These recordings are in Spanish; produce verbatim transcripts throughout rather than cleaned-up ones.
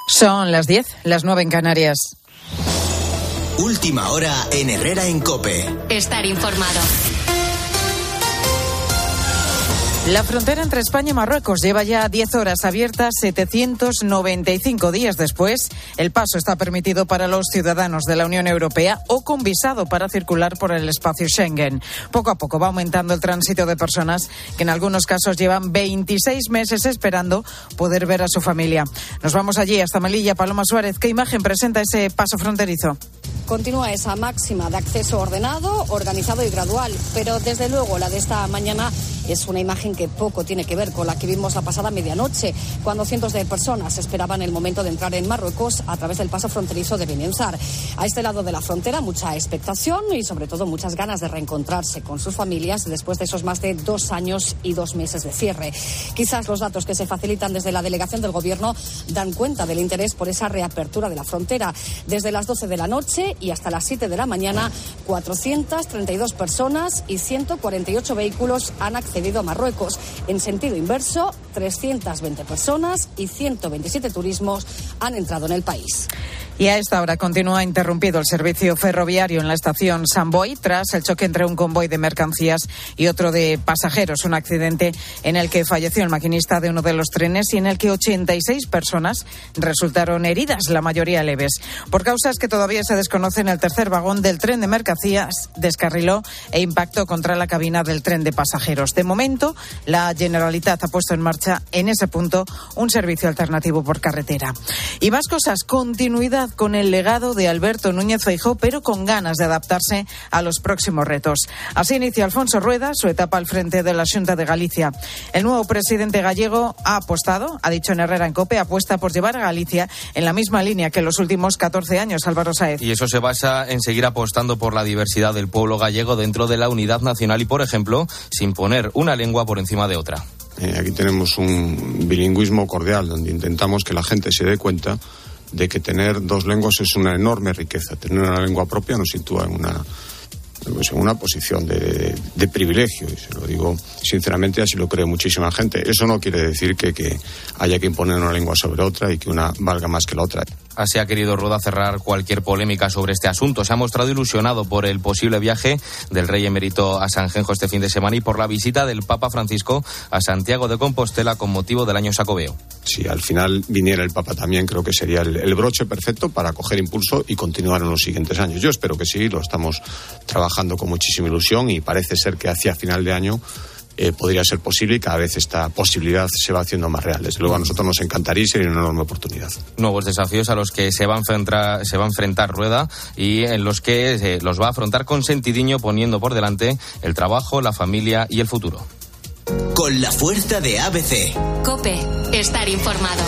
Son las diez, las nueve en Canarias. Última hora en Herrera en COPE. Estar informado. La frontera entre España y Marruecos lleva ya diez horas abierta, setecientos noventa y cinco días después. El paso está permitido para los ciudadanos de la Unión Europea o con visado para circular por el espacio Schengen. Poco a poco va aumentando el tránsito de personas que en algunos casos llevan veintiséis meses esperando poder ver a su familia. Nos vamos allí hasta Melilla. Paloma Suárez, ¿qué imagen presenta ese paso fronterizo? Continúa esa máxima de acceso ordenado, organizado y gradual, pero desde luego la de esta mañana es una imagen que poco tiene que ver con la que vimos la pasada medianoche, cuando cientos de personas esperaban el momento de entrar en Marruecos a través del paso fronterizo de Benenzar. A este lado de la frontera mucha expectación y sobre todo muchas ganas de reencontrarse con sus familias después de esos más de dos años y dos meses de cierre. Quizás los datos que se facilitan desde la delegación del Gobierno dan cuenta del interés por esa reapertura de la frontera. Desde las doce de la noche y hasta las siete de la mañana, cuatrocientas treinta y dos personas y ciento cuarenta y ocho vehículos han accedido a Marruecos. En sentido inverso, trescientas veinte personas y ciento veintisiete turismos han entrado en el país. Y a esta hora continúa interrumpido el servicio ferroviario en la estación Sant Boi tras el choque entre un convoy de mercancías y otro de pasajeros. Un accidente en el que falleció el maquinista de uno de los trenes y en el que ochenta y seis personas resultaron heridas, la mayoría leves. Por causas que todavía se desconocen, el tercer vagón del tren de mercancías descarriló e impactó contra la cabina del tren de pasajeros. De momento, la Generalitat ha puesto en marcha en ese punto un servicio alternativo por carretera. Y más cosas, continuidad con el legado de Alberto Núñez Feijóo, pero con ganas de adaptarse a los próximos retos. Así inicia Alfonso Rueda su etapa al frente de la Xunta de Galicia. El nuevo presidente gallego ha apostado, ha dicho en Herrera en COPE, apuesta por llevar a Galicia en la misma línea que en los últimos catorce años, Álvaro Sáez. Y eso se basa en seguir apostando por la diversidad del pueblo gallego dentro de la unidad nacional y, por ejemplo, sin poner una lengua por encima de otra. Eh, aquí tenemos un bilingüismo cordial donde intentamos que la gente se dé cuenta de que tener dos lenguas es una enorme riqueza. Tener una lengua propia nos sitúa en una, pues en una posición de, de, de privilegio, y se lo digo sinceramente, así lo cree muchísima gente. Eso no quiere decir que, que haya que imponer una lengua sobre otra y que una valga más que la otra. Así ha querido Rueda cerrar cualquier polémica sobre este asunto. Se ha mostrado ilusionado por el posible viaje del rey emérito a Sanjenjo este fin de semana y por la visita del Papa Francisco a Santiago de Compostela con motivo del año Xacobeo. Si al final viniera el Papa también, creo que sería el, el broche perfecto para coger impulso y continuar en los siguientes años. Yo espero que sí, lo estamos trabajando con muchísima ilusión y parece ser que hacia final de año Eh, podría ser posible y cada vez esta posibilidad se va haciendo más real. Desde luego a nosotros nos encantaría y sería una enorme oportunidad. Nuevos desafíos a los que se va a enfrentar, se va a enfrentar Rueda y en los que eh, los va a afrontar con sentidiño, poniendo por delante el trabajo, la familia y el futuro. Con la fuerza de A B C. COPE. Estar informado.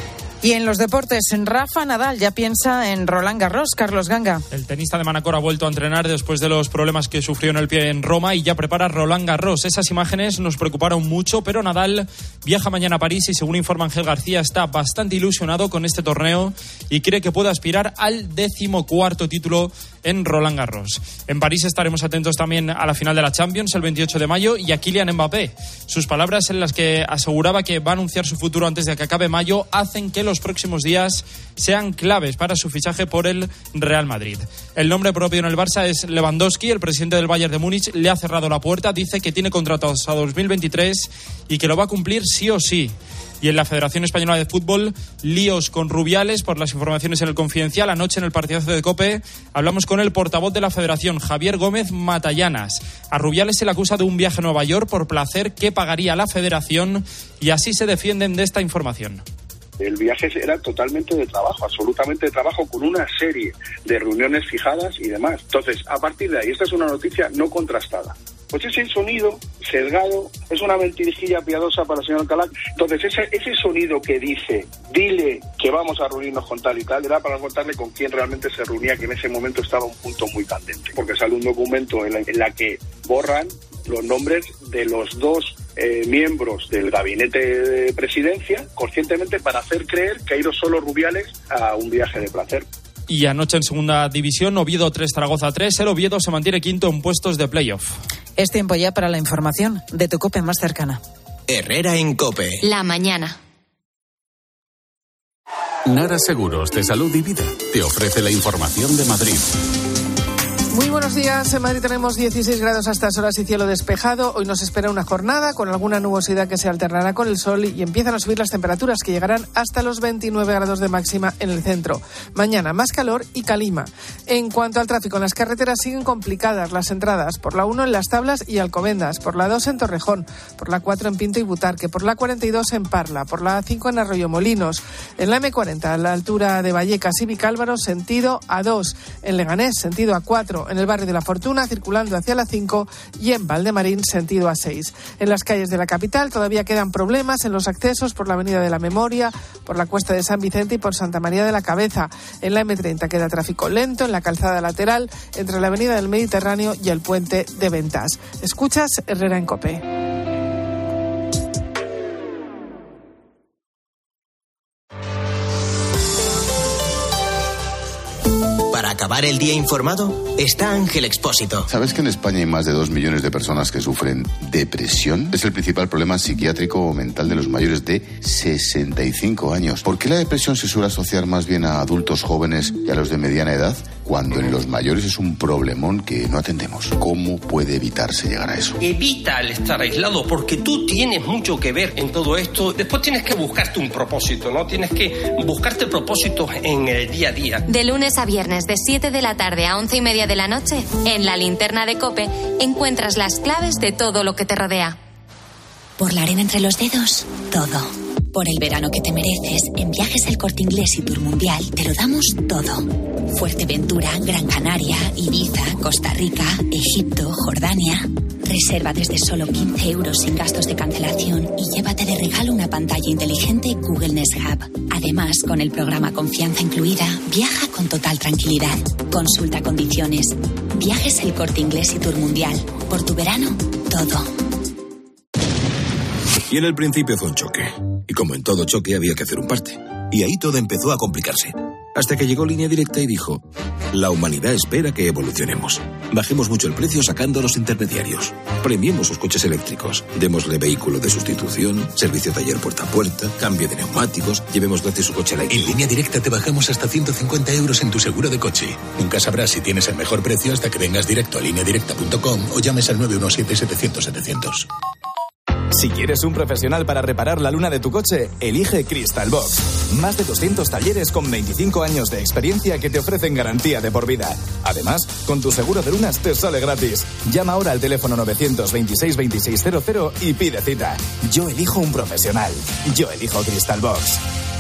Y en los deportes, Rafa Nadal ya piensa en Roland Garros. Carlos Ganga. El tenista de Manacor ha vuelto a entrenar después de los problemas que sufrió en el pie en Roma y ya prepara Roland Garros. Esas imágenes nos preocuparon mucho, pero Nadal viaja mañana a París y, según informa Ángel García, está bastante ilusionado con este torneo y cree que puede aspirar al decimocuarto título en Roland Garros. En París estaremos atentos también a la final de la Champions el veintiocho de mayo y a Kylian Mbappé. Sus palabras, en las que aseguraba que va a anunciar su futuro antes de que acabe mayo, hacen que los próximos días sean claves para su fichaje por el Real Madrid. El nombre propio en el Barça es Lewandowski. El presidente del Bayern de Múnich le ha cerrado la puerta, dice que tiene contrato hasta dos mil veintitrés y que lo va a cumplir sí o sí. Y en la Federación Española de Fútbol, líos con Rubiales por las informaciones en el Confidencial. Anoche en el partidazo de COPE hablamos con el portavoz de la Federación, Javier Gómez Matallanas. A Rubiales se le acusa de un viaje a Nueva York por placer que pagaría la Federación y así se defienden de esta información. El viaje era totalmente de trabajo, absolutamente de trabajo, con una serie de reuniones fijadas y demás. Entonces, a partir de ahí, esta es una noticia no contrastada. Pues ese sonido sesgado es una mentirijilla piadosa para el señor Alcalá. Entonces, ese, ese sonido que dice, dile que vamos a reunirnos con tal y tal, era para contarle con quién realmente se reunía, que en ese momento estaba un punto muy candente. Porque sale un documento en la, en la que borran los nombres de los dos eh, miembros del gabinete de presidencia, conscientemente para hacer creer que ha ido solo Rubiales a un viaje de placer. Y anoche en segunda división, Oviedo tres, Zaragoza tres. El Oviedo se mantiene quinto en puestos de playoff. Es tiempo ya para la información de tu COPE más cercana. Herrera en COPE. La mañana. Nara Seguros de Salud y Vida te ofrece la información de Madrid. Muy buenos días. En Madrid tenemos dieciséis grados a estas horas y cielo despejado. Hoy nos espera una jornada con alguna nubosidad que se alternará con el sol y empiezan a subir las temperaturas que llegarán hasta los veintinueve grados de máxima en el centro. Mañana más calor y calima. En cuanto al tráfico, en las carreteras siguen complicadas las entradas por la uno en Las Tablas y Alcobendas, por la dos en Torrejón, por la cuatro en Pinto y Butarque, por la cuarenta y dos en Parla, por la cinco en Arroyomolinos, en la eme cuarenta a la altura de Vallecas y Vicálvaro, sentido A dos, en Leganés, sentido A cuatro, en el barrio de La Fortuna, circulando hacia la cinco, y en Valdemarín, sentido A seis. En las calles de la capital todavía quedan problemas en los accesos por la Avenida de la Memoria, por la Cuesta de San Vicente y por Santa María de la Cabeza. En la eme treinta queda tráfico lento en la calzada lateral entre la Avenida del Mediterráneo y el Puente de Ventas. Escuchas Herrera en COPE. Para acabar el día informado, está Ángel Expósito. ¿Sabes que en España hay más de dos millones de personas que sufren depresión? Es el principal problema psiquiátrico o mental de los mayores de sesenta y cinco años. ¿Por qué la depresión se suele asociar más bien a adultos jóvenes y a los de mediana edad, cuando en los mayores es un problemón que no atendemos? ¿Cómo puede evitarse llegar a eso? Evita el estar aislado, porque tú tienes mucho que ver en todo esto. Después tienes que buscarte un propósito, ¿no? Tienes que buscarte propósitos en el día a día. De lunes a viernes, de siete de la tarde a once y media de la noche, en la linterna de COPE, encuentras las claves de todo lo que te rodea. Por la arena entre los dedos, todo. Por el verano que te mereces, en Viajes El Corte Inglés y Tour Mundial te lo damos todo. Fuerteventura, Gran Canaria, Ibiza, Costa Rica, Egipto, Jordania. Reserva desde solo quince euros sin gastos de cancelación y llévate de regalo una pantalla inteligente Google Nest Hub. Además, con el programa Confianza incluida, viaja con total tranquilidad. Consulta condiciones. Viajes El Corte Inglés y Tour Mundial. Por tu verano, todo. Y en el principio fue un choque. Y como en todo choque había que hacer un parte. Y ahí todo empezó a complicarse. Hasta que llegó Línea Directa y dijo: la humanidad espera que evolucionemos. Bajemos mucho el precio sacando a los intermediarios. Premiemos sus coches eléctricos. Démosle vehículo de sustitución, servicio taller puerta a puerta, cambio de neumáticos, llevemos gratis su coche eléctrico. En Línea Directa te bajamos hasta ciento cincuenta euros en tu seguro de coche. Nunca sabrás si tienes el mejor precio hasta que vengas directo a línea directa punto com o llames al nueve uno siete, setecientos, setecientos. Si quieres un profesional para reparar la luna de tu coche, elige Crystal Box. Más de doscientos talleres con veinticinco años de experiencia que te ofrecen garantía de por vida. Además, con tu seguro de lunas te sale gratis. Llama ahora al teléfono novecientos veintiséis veintiséis cero cero y pide cita. Yo elijo un profesional. Yo elijo Crystal Box.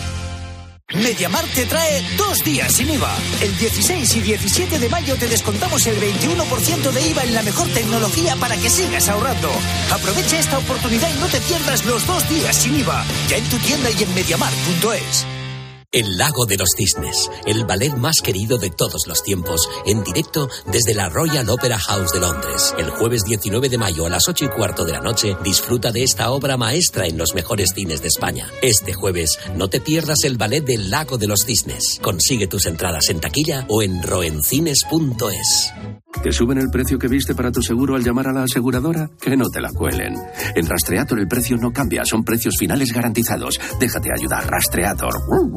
MediaMar te trae dos días sin I V A. El dieciséis y diecisiete de mayo te descontamos el veintiuno por ciento de I V A en la mejor tecnología para que sigas ahorrando. Aprovecha esta oportunidad y no te pierdas los dos días sin I V A. Ya en tu tienda y en mediamar punto es. El Lago de los Cisnes, el ballet más querido de todos los tiempos, en directo desde la Royal Opera House de Londres. El jueves diecinueve de mayo a las ocho y cuarto de la noche, disfruta de esta obra maestra en los mejores cines de España. Este jueves, no te pierdas el ballet del Lago de los Cisnes. Consigue tus entradas en taquilla o en roencines punto es. ¿Te suben el precio que viste para tu seguro al llamar a la aseguradora? Que no te la cuelen. En Rastreator el precio no cambia, son precios finales garantizados. Déjate ayudar, Rastreator.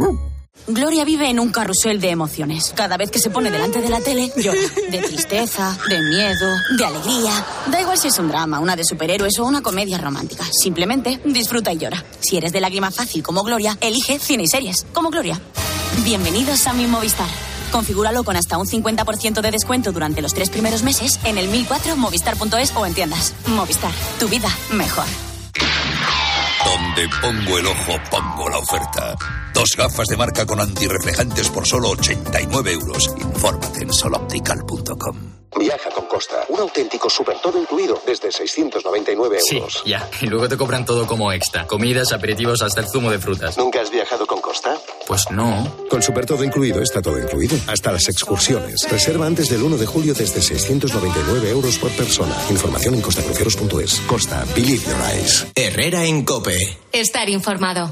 Gloria vive en un carrusel de emociones. Cada vez que se pone delante de la tele, llora. De tristeza, de miedo, de alegría. Da igual si es un drama, una de superhéroes o una comedia romántica. Simplemente disfruta y llora. Si eres de lágrima fácil como Gloria, elige cine y series como Gloria. Bienvenidos a mi Movistar. Configúralo con hasta un cincuenta por ciento de descuento durante los tres primeros meses en el mil cuatro movistar punto es o en tiendas. Movistar, tu vida mejor. Donde pongo el ojo, pongo la oferta. Dos gafas de marca con antirreflejantes por solo ochenta y nueve euros. Infórmate en soloptical punto com. Viaja con Costa. Un auténtico super todo incluido desde seiscientos noventa y nueve euros. Sí, ya. Y luego te cobran todo como extra. Comidas, aperitivos, hasta el zumo de frutas. ¿Nunca has viajado con Costa? Pues no. Con super todo incluido está todo incluido. Hasta las excursiones. Reserva antes del uno de julio desde seiscientos noventa y nueve euros por persona. Información en costacruceros punto es. Costa. Believe your eyes. Herrera en COPE. Estar informado.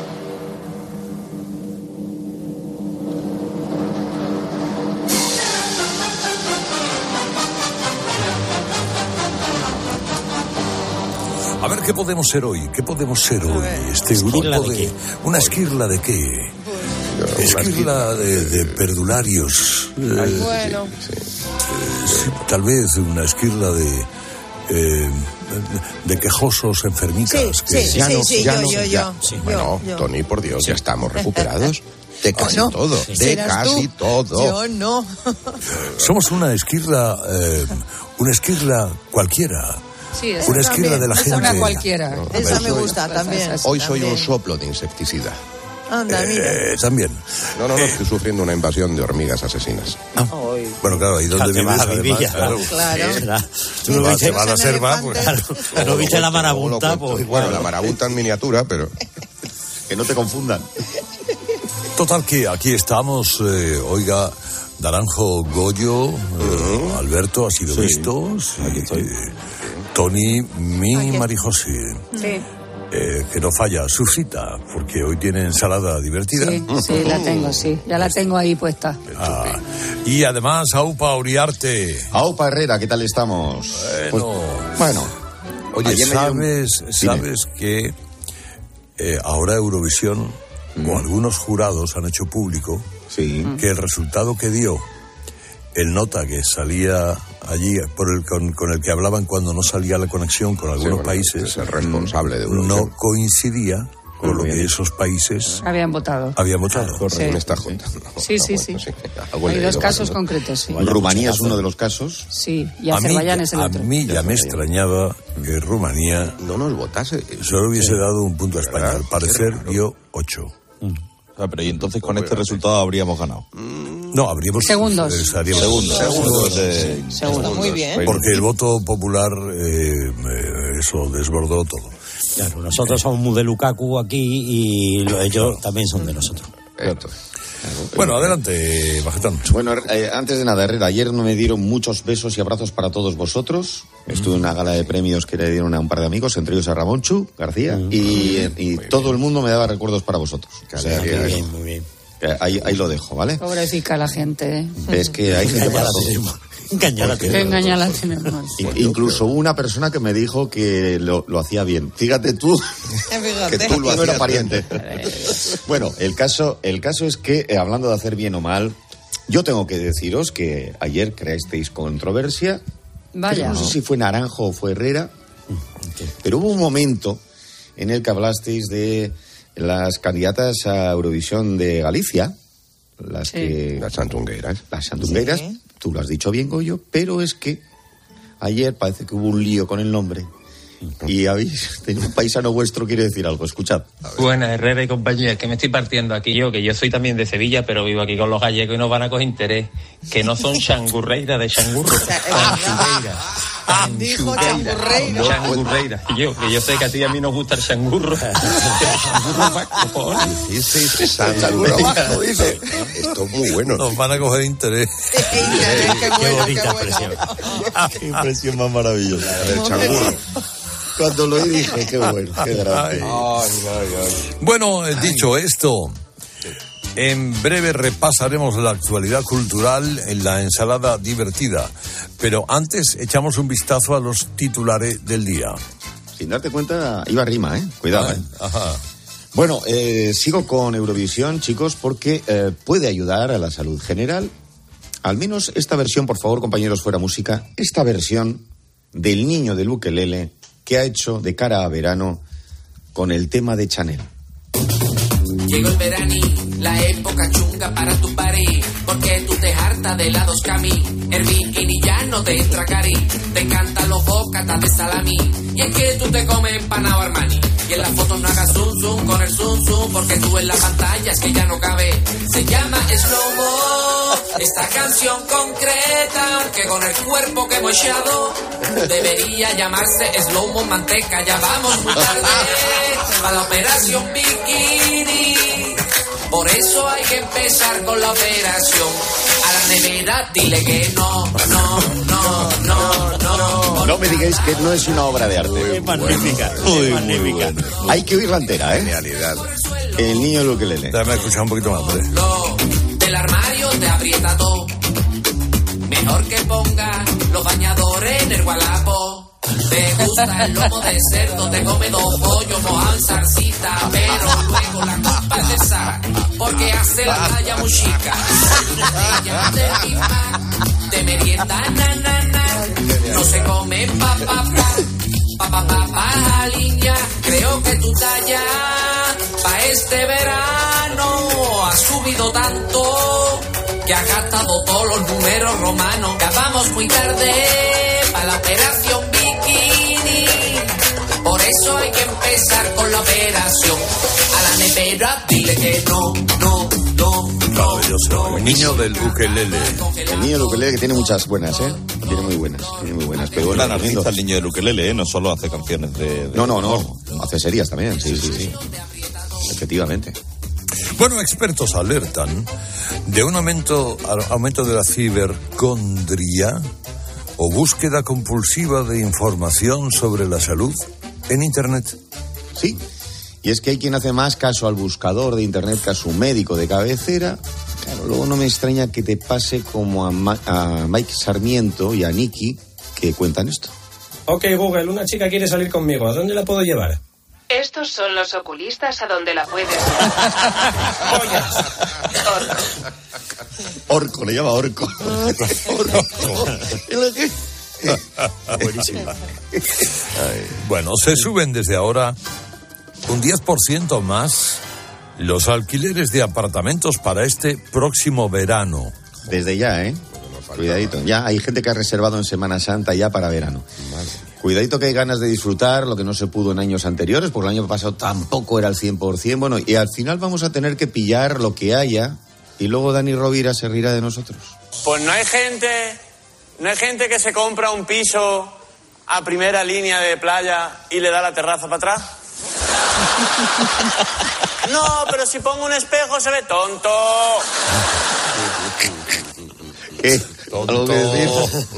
A ver, ¿qué podemos ser hoy? ¿Qué podemos ser hoy? Este grupo de... ¿Una esquirla de qué? Esquirla de, de perdularios. Eh, bueno. sí, sí. Eh, sí, tal vez una esquirla de... Eh, de quejosos enfermicas. Sí, que sí, ya sí, no, sí, ya yo, no, yo, ya, yo. sí, Yo, bueno, yo. Tony, por Dios, ya estamos recuperados de casi no? todo, Sí. de ¿Serás casi tú? todo. Yo no. somos una esquirla, eh, una esquirla cualquiera. Sí, esa una esquirla también. de la Esa gente. una cualquiera. No, Esa hoy me soy- gusta también. Hoy soy también. un soplo de insecticida. Anda, mira. Eh, también. No, no, no, estoy sufriendo una invasión de hormigas asesinas. Ay. Bueno, claro, ¿y dónde Te vives? vas a vivir además? ya. Claro. Claro. ¿Verdad? Tú no viste a la selva, pues. Claro, no viste la marabunta, pues. Bueno, la marabunta en miniatura, pero que no te confundan. Total que aquí estamos, eh, oiga, Naranjo, Goyo, eh, Alberto, ha sido Sí, visto, sí, aquí estoy. eh, Tony, mi Marijosé, Sí, eh, que no falla, su cita, porque hoy tiene ensalada divertida. sí, sí, la tengo, sí. Ya la tengo ahí puesta. Ah, y además, Aupa Uriarte. Aupa Herrera, ¿qué tal estamos? Bueno, Pues, bueno, oye, ayer me dio un- ¿sabes, sabes que eh, ahora Eurovisión o algunos jurados han hecho público Sí. que el resultado que dio el nota que salía allí por el con, con el que hablaban cuando no salía la conexión con algunos bueno, países es el responsable de Eurovisión. no coincidía con lo que esos países Habían votado. habían votado. Sí. Me está jodiendo. Sí, sí, sí. Algo he Hay dos leído, casos ¿no? concretos, sí. Rumanía es uno de los casos. Sí, y A mí, Azerbaiyán es el a otro. mí ya me extrañaba que Rumanía no nos votase. Solo hubiese dado un punto a España. Al parecer dio ocho. O sea, pero y entonces con este resultado habríamos ganado. No, habríamos... Segundos. eh, estaríamos- Segundos. Segundos de- Segundo, muy bien. Porque el voto popular, eh, eh, eso desbordó todo. Claro, nosotros somos muy de Lukaku aquí y lo- ellos también son de nosotros. Esto. Bueno, adelante, Bajetón. Bueno, eh, antes de nada, Herrera, ayer me dieron muchos besos y abrazos para todos vosotros. Estuve en una gala de premios que le dieron a un par de amigos, entre ellos a Ramonchu García, y, y todo el mundo me daba recuerdos para vosotros. O sea, Muy que- bien, muy bien. que ahí, ahí lo dejo, ¿vale? Pobrecita la gente. ¿eh? Es que hay gente para Engañada todo. tenemos. Engañada Qué tenemos. engañada tenemos. In- Incluso hubo una persona que me dijo que lo, lo hacía bien. Fíjate tú, que tú lo hacías pariente. Bueno, el caso, el caso es que, eh, hablando de hacer bien o mal, yo tengo que deciros que ayer creasteis controversia. Vaya. No sé si fue Naranjo o fue Herrera, pero hubo un momento en el que hablasteis de las candidatas a Eurovisión de Galicia, las Sí. que... Las santungueiras. Las santungueiras, Sí. tú lo has dicho bien, Goyo, pero es que ayer parece que hubo un lío con el nombre y habéis tenido un paisano vuestro quiere decir algo, escuchad. Buenas, Herrera y compañía, que me estoy partiendo aquí yo, que yo soy también de Sevilla, pero vivo aquí con los gallegos y nos van a coger interés, que no son changurreiras de changurro. Changurreiras. Dijo changurreira. Changurreiras. Y yo, que yo sé que a ti y a mí nos gusta el changurro. El changurro vasco, cojones. Changurro vasco, dice. Esto es muy bueno. Nos van a coger interés. Qué bonita expresión. Qué impresión más maravillosa. El changurro. Cuando lo oí dije, qué bueno, qué grande. Bueno, eh, dicho esto, en breve repasaremos la actualidad cultural en la ensalada divertida. Pero antes echamos un vistazo a los titulares del día. Sin darte cuenta, iba rima, ¿eh? Cuidado, Ah, ¿eh? Ajá. Bueno, eh, sigo con Eurovisión, chicos, porque eh, puede ayudar a la salud general. Al menos esta versión, por favor, compañeros, fuera música, esta versión del niño del ukelele que ha hecho de cara a verano con el tema de Chanel. Llegó el veraní, la época chunga para tu party, porque tú te hartas de lados camí. El bikini ya no te entra cari, te encantan los bocatas de salami. Y es que tú te comes empanado Armani, y en las fotos no hagas zoom zoom con el zoom zoom, porque tú en la pantalla es que ya no cabe. Se llama Slow Mo, esta canción concreta, que con el cuerpo que hemos echado, debería llamarse Slow Mo Manteca. Ya vamos muy tarde para la operación bikini. Por eso hay que empezar con la operación. A la nevera dile que no, no, no, no, no. No me digáis que no es una obra de arte. Es magnífica, es magnífica. Hay que oírla entera, ¿eh? Genialidad. El niño del ukelele. Déjame escuchar un poquito más, hombre. Del armario te aprieta todo. Mejor que ponga los bañadores en el gualapo. Te gusta el lomo de cerdo, te come dos pollos, mojan salsita, pero luego la culpa es de Sara, porque hace la talla muy chica. Ella de pipa, de merienda, na, na, na, no se come pa, pa, pa, pa, pa, pa, pa, línea. Creo que tu talla pa' este verano ha subido tanto que ha gastado todos los números romanos. Ya vamos muy tarde para la operación bikini, por eso hay que empezar con la operación. A la nevera dile que no, no, no, no, no. El niño del ukelele. El niño del ukelele que tiene muchas buenas, ¿eh? Tiene muy buenas, tiene muy buenas. Pero bueno, gran artista el niño del ukelele, ¿eh? No solo hace canciones de... de no, no, no, hace series también, sí, sí, sí, sí. Efectivamente. Bueno, expertos alertan de un aumento, aumento de la cibercondria o búsqueda compulsiva de información sobre la salud en Internet. Sí, y es que hay quien hace más caso al buscador de Internet que a su médico de cabecera. Claro, luego no me extraña que te pase como a, Ma- a Mike Sarmiento y a Nicky, que cuentan esto. Ok, Google, una chica quiere salir conmigo. ¿A dónde la puedo llevar? Estos son los oculistas a donde la puedes. Orco, le llama Orco. Orco. Buenísimo. Bueno, se suben desde ahora un diez por ciento más los alquileres de apartamentos para este próximo verano. Desde ya, ¿eh? Cuidadito. Ya hay gente que ha reservado en Semana Santa ya para verano. Cuidadito que hay ganas de disfrutar lo que no se pudo en años anteriores, porque el año pasado tampoco era al cien por ciento. Bueno, y al final vamos a tener que pillar lo que haya y luego Dani Rovira se rirá de nosotros. Pues no hay gente, no hay gente que se compra un piso a primera línea de playa y le da la terraza para atrás. No, pero si pongo un espejo se ve tonto. ¿Qué? ¿Algo que decir?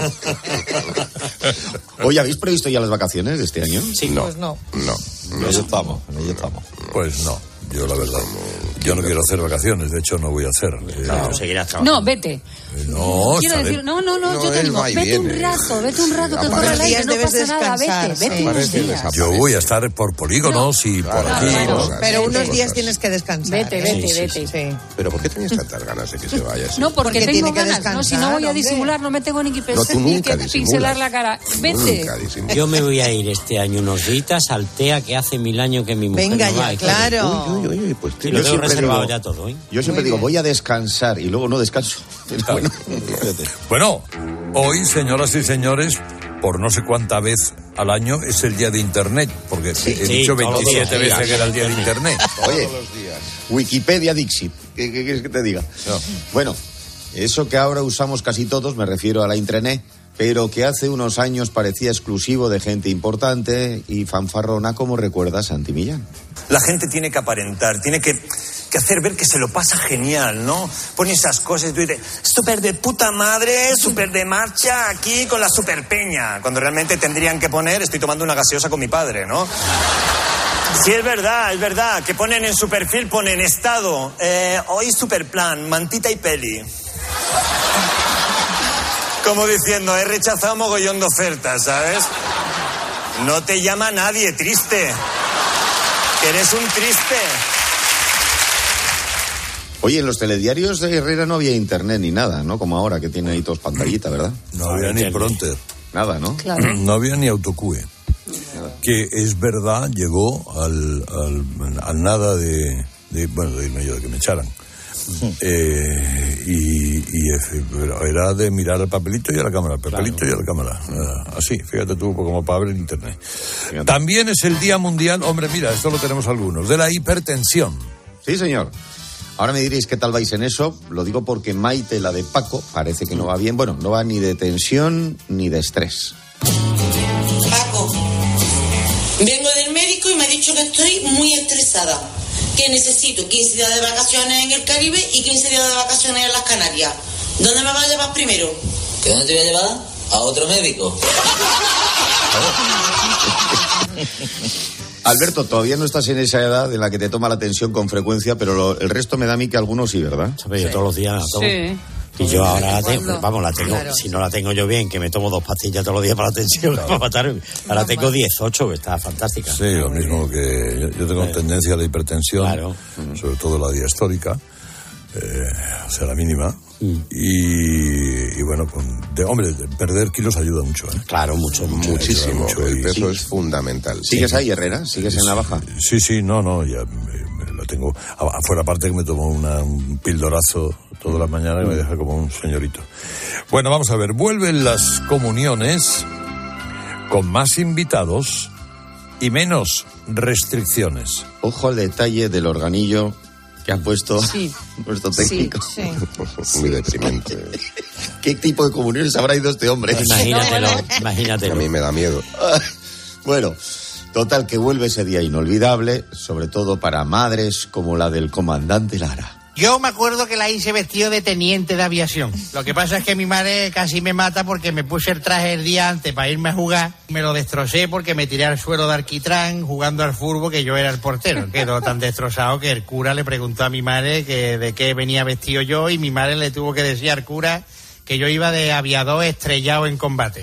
Oye, ¿habéis previsto ya las vacaciones de este año? Sí, no. Pues no. No, en ello estamos, en ello estamos. Pues no, yo la verdad, yo no quiero hacer vacaciones, de hecho no voy a hacer. No, seguirás trabajando. No, vete. No, Quiero estaré- decir, no, no, no, No, yo te él digo, va y vete un viene. rato, vete un rato, que Aparece. corre el aire, Días no debes pasa nada, descansar, vete, vete sí. unos días. Yo voy a estar por polígonos y por aquí. Claro, pero Vete. unos días tienes que descansar. Vete, ¿eh? vete, Sí, sí, vete. sí. ¿Pero por qué tenías tantas ganas de que se vaya? No, porque, Porque tengo tiene que ganas, ¿no? Si no voy a descansar, disimular, no me tengo ni que, No, tú ni nunca que disimulas. pincelar la cara. Vete. Yo me voy a ir este año unos días al T E A, que hace mil años que mi mujer Venga no ya, va. Y claro. Uy, uy, uy, pues Sí, lo Yo tengo siempre reservado digo- ya todo, ¿eh? Yo siempre Muy digo, bien. voy a descansar y luego no descanso. Bueno, Bueno, hoy, señoras y señores, por no sé cuánta vez al año es el día de Internet, porque he sí, dicho todos los veintisiete días. veces que era el día de Internet. oye, Wikipedia Dixit, ¿qué, qué quieres que te diga? Bueno, eso que ahora usamos casi todos, me refiero a la intranet, pero que hace unos años parecía exclusivo de gente importante y fanfarrona, como recuerda Santi Millán. La gente tiene que aparentar, tiene que, que hacer ver que se lo pasa genial, ¿no? Pone esas cosas y tú dices, súper de puta madre, súper de marcha aquí con la super peña, cuando realmente tendrían que poner, estoy tomando una gaseosa con mi padre, ¿no? Sí, es verdad, es verdad, que ponen en su perfil, ponen estado, eh, hoy super plan, mantita y peli. Como diciendo, he rechazado mogollón de ofertas, ¿sabes? No te llama nadie, triste. Que eres un triste. Oye, en los telediarios de Herrera no había internet ni nada, ¿no? Como ahora, que tiene ahí todos pantallita, ¿verdad? No había ni pronter. Nada, ¿no? Claro. No había ni autocue. Que es verdad, llegó al, al, al nada de, de, bueno, de irme yo, de que me echaran. Eh, y, y eh, pero era de mirar al papelito y a la cámara, el papelito y a la cámara. Eh, así, fíjate tú, como para abrir internet. También es el Día Mundial, hombre, mira, esto lo tenemos algunos, de la hipertensión. Sí, señor. Ahora me diréis qué tal vais en eso. Lo digo porque Maite, la de Paco, parece que no va bien. Bueno, no va ni de tensión ni de estrés. Paco, vengo del médico y me ha dicho que estoy muy estresada, que necesito quince días de vacaciones en el Caribe y quince días de vacaciones en las Canarias. ¿Dónde me vas a llevar primero? ¿Que dónde te voy a llevar? A otro médico. Alberto, todavía no estás en esa edad en la que te toma la tensión con frecuencia, pero lo- el resto me da a mí que algunos sí, ¿verdad? Sí. Yo todos los días tomo. Sí. Y yo ahora la tengo, Cuando- vamos, la tengo, Claro. si no la tengo yo bien, que me tomo dos pastillas todos los días para la tensión, para matarme. Ahora tengo dieciocho, que está fantástica. Sí, lo mismo que yo, yo tengo Sí. tendencia a la hipertensión, Claro. sobre todo la diastólica, eh, o sea, la mínima. Mm. Y, y bueno, con, de, hombre, de perder kilos ayuda mucho. ¿eh? Claro, mucho, mucho. Muchísimo. Mucho, El y- peso sí. es fundamental. ¿Sigues ahí, Herrera? ¿Sigues en la baja? Sí, sí, no, no, ya me, me lo tengo. a- Afuera, aparte que me tomo una, un pildorazo toda la mañana y me deja como un señorito. Bueno, vamos a ver, vuelven las comuniones con más invitados y menos restricciones. Ojo al detalle del organillo que ha puesto Sí. nuestro técnico. Sí, sí. Muy deprimente. ¿Qué tipo de comuniones habrá ido este hombre? Imagínatelo, A imagínatelo. mí me da miedo. Bueno, total que vuelve ese día inolvidable, sobre todo para madres como la del comandante Lara. Yo me acuerdo que la hice vestido de teniente de aviación. Lo que pasa es que mi madre casi me mata porque me puse el traje el día antes para irme a jugar. Me lo destrocé porque me tiré al suelo de alquitrán jugando al fútbol, que yo era el portero. Quedó tan destrozado que el cura le preguntó a mi madre que de qué venía vestido yo, y mi madre le tuvo que decir al cura que yo iba de aviador estrellado en combate.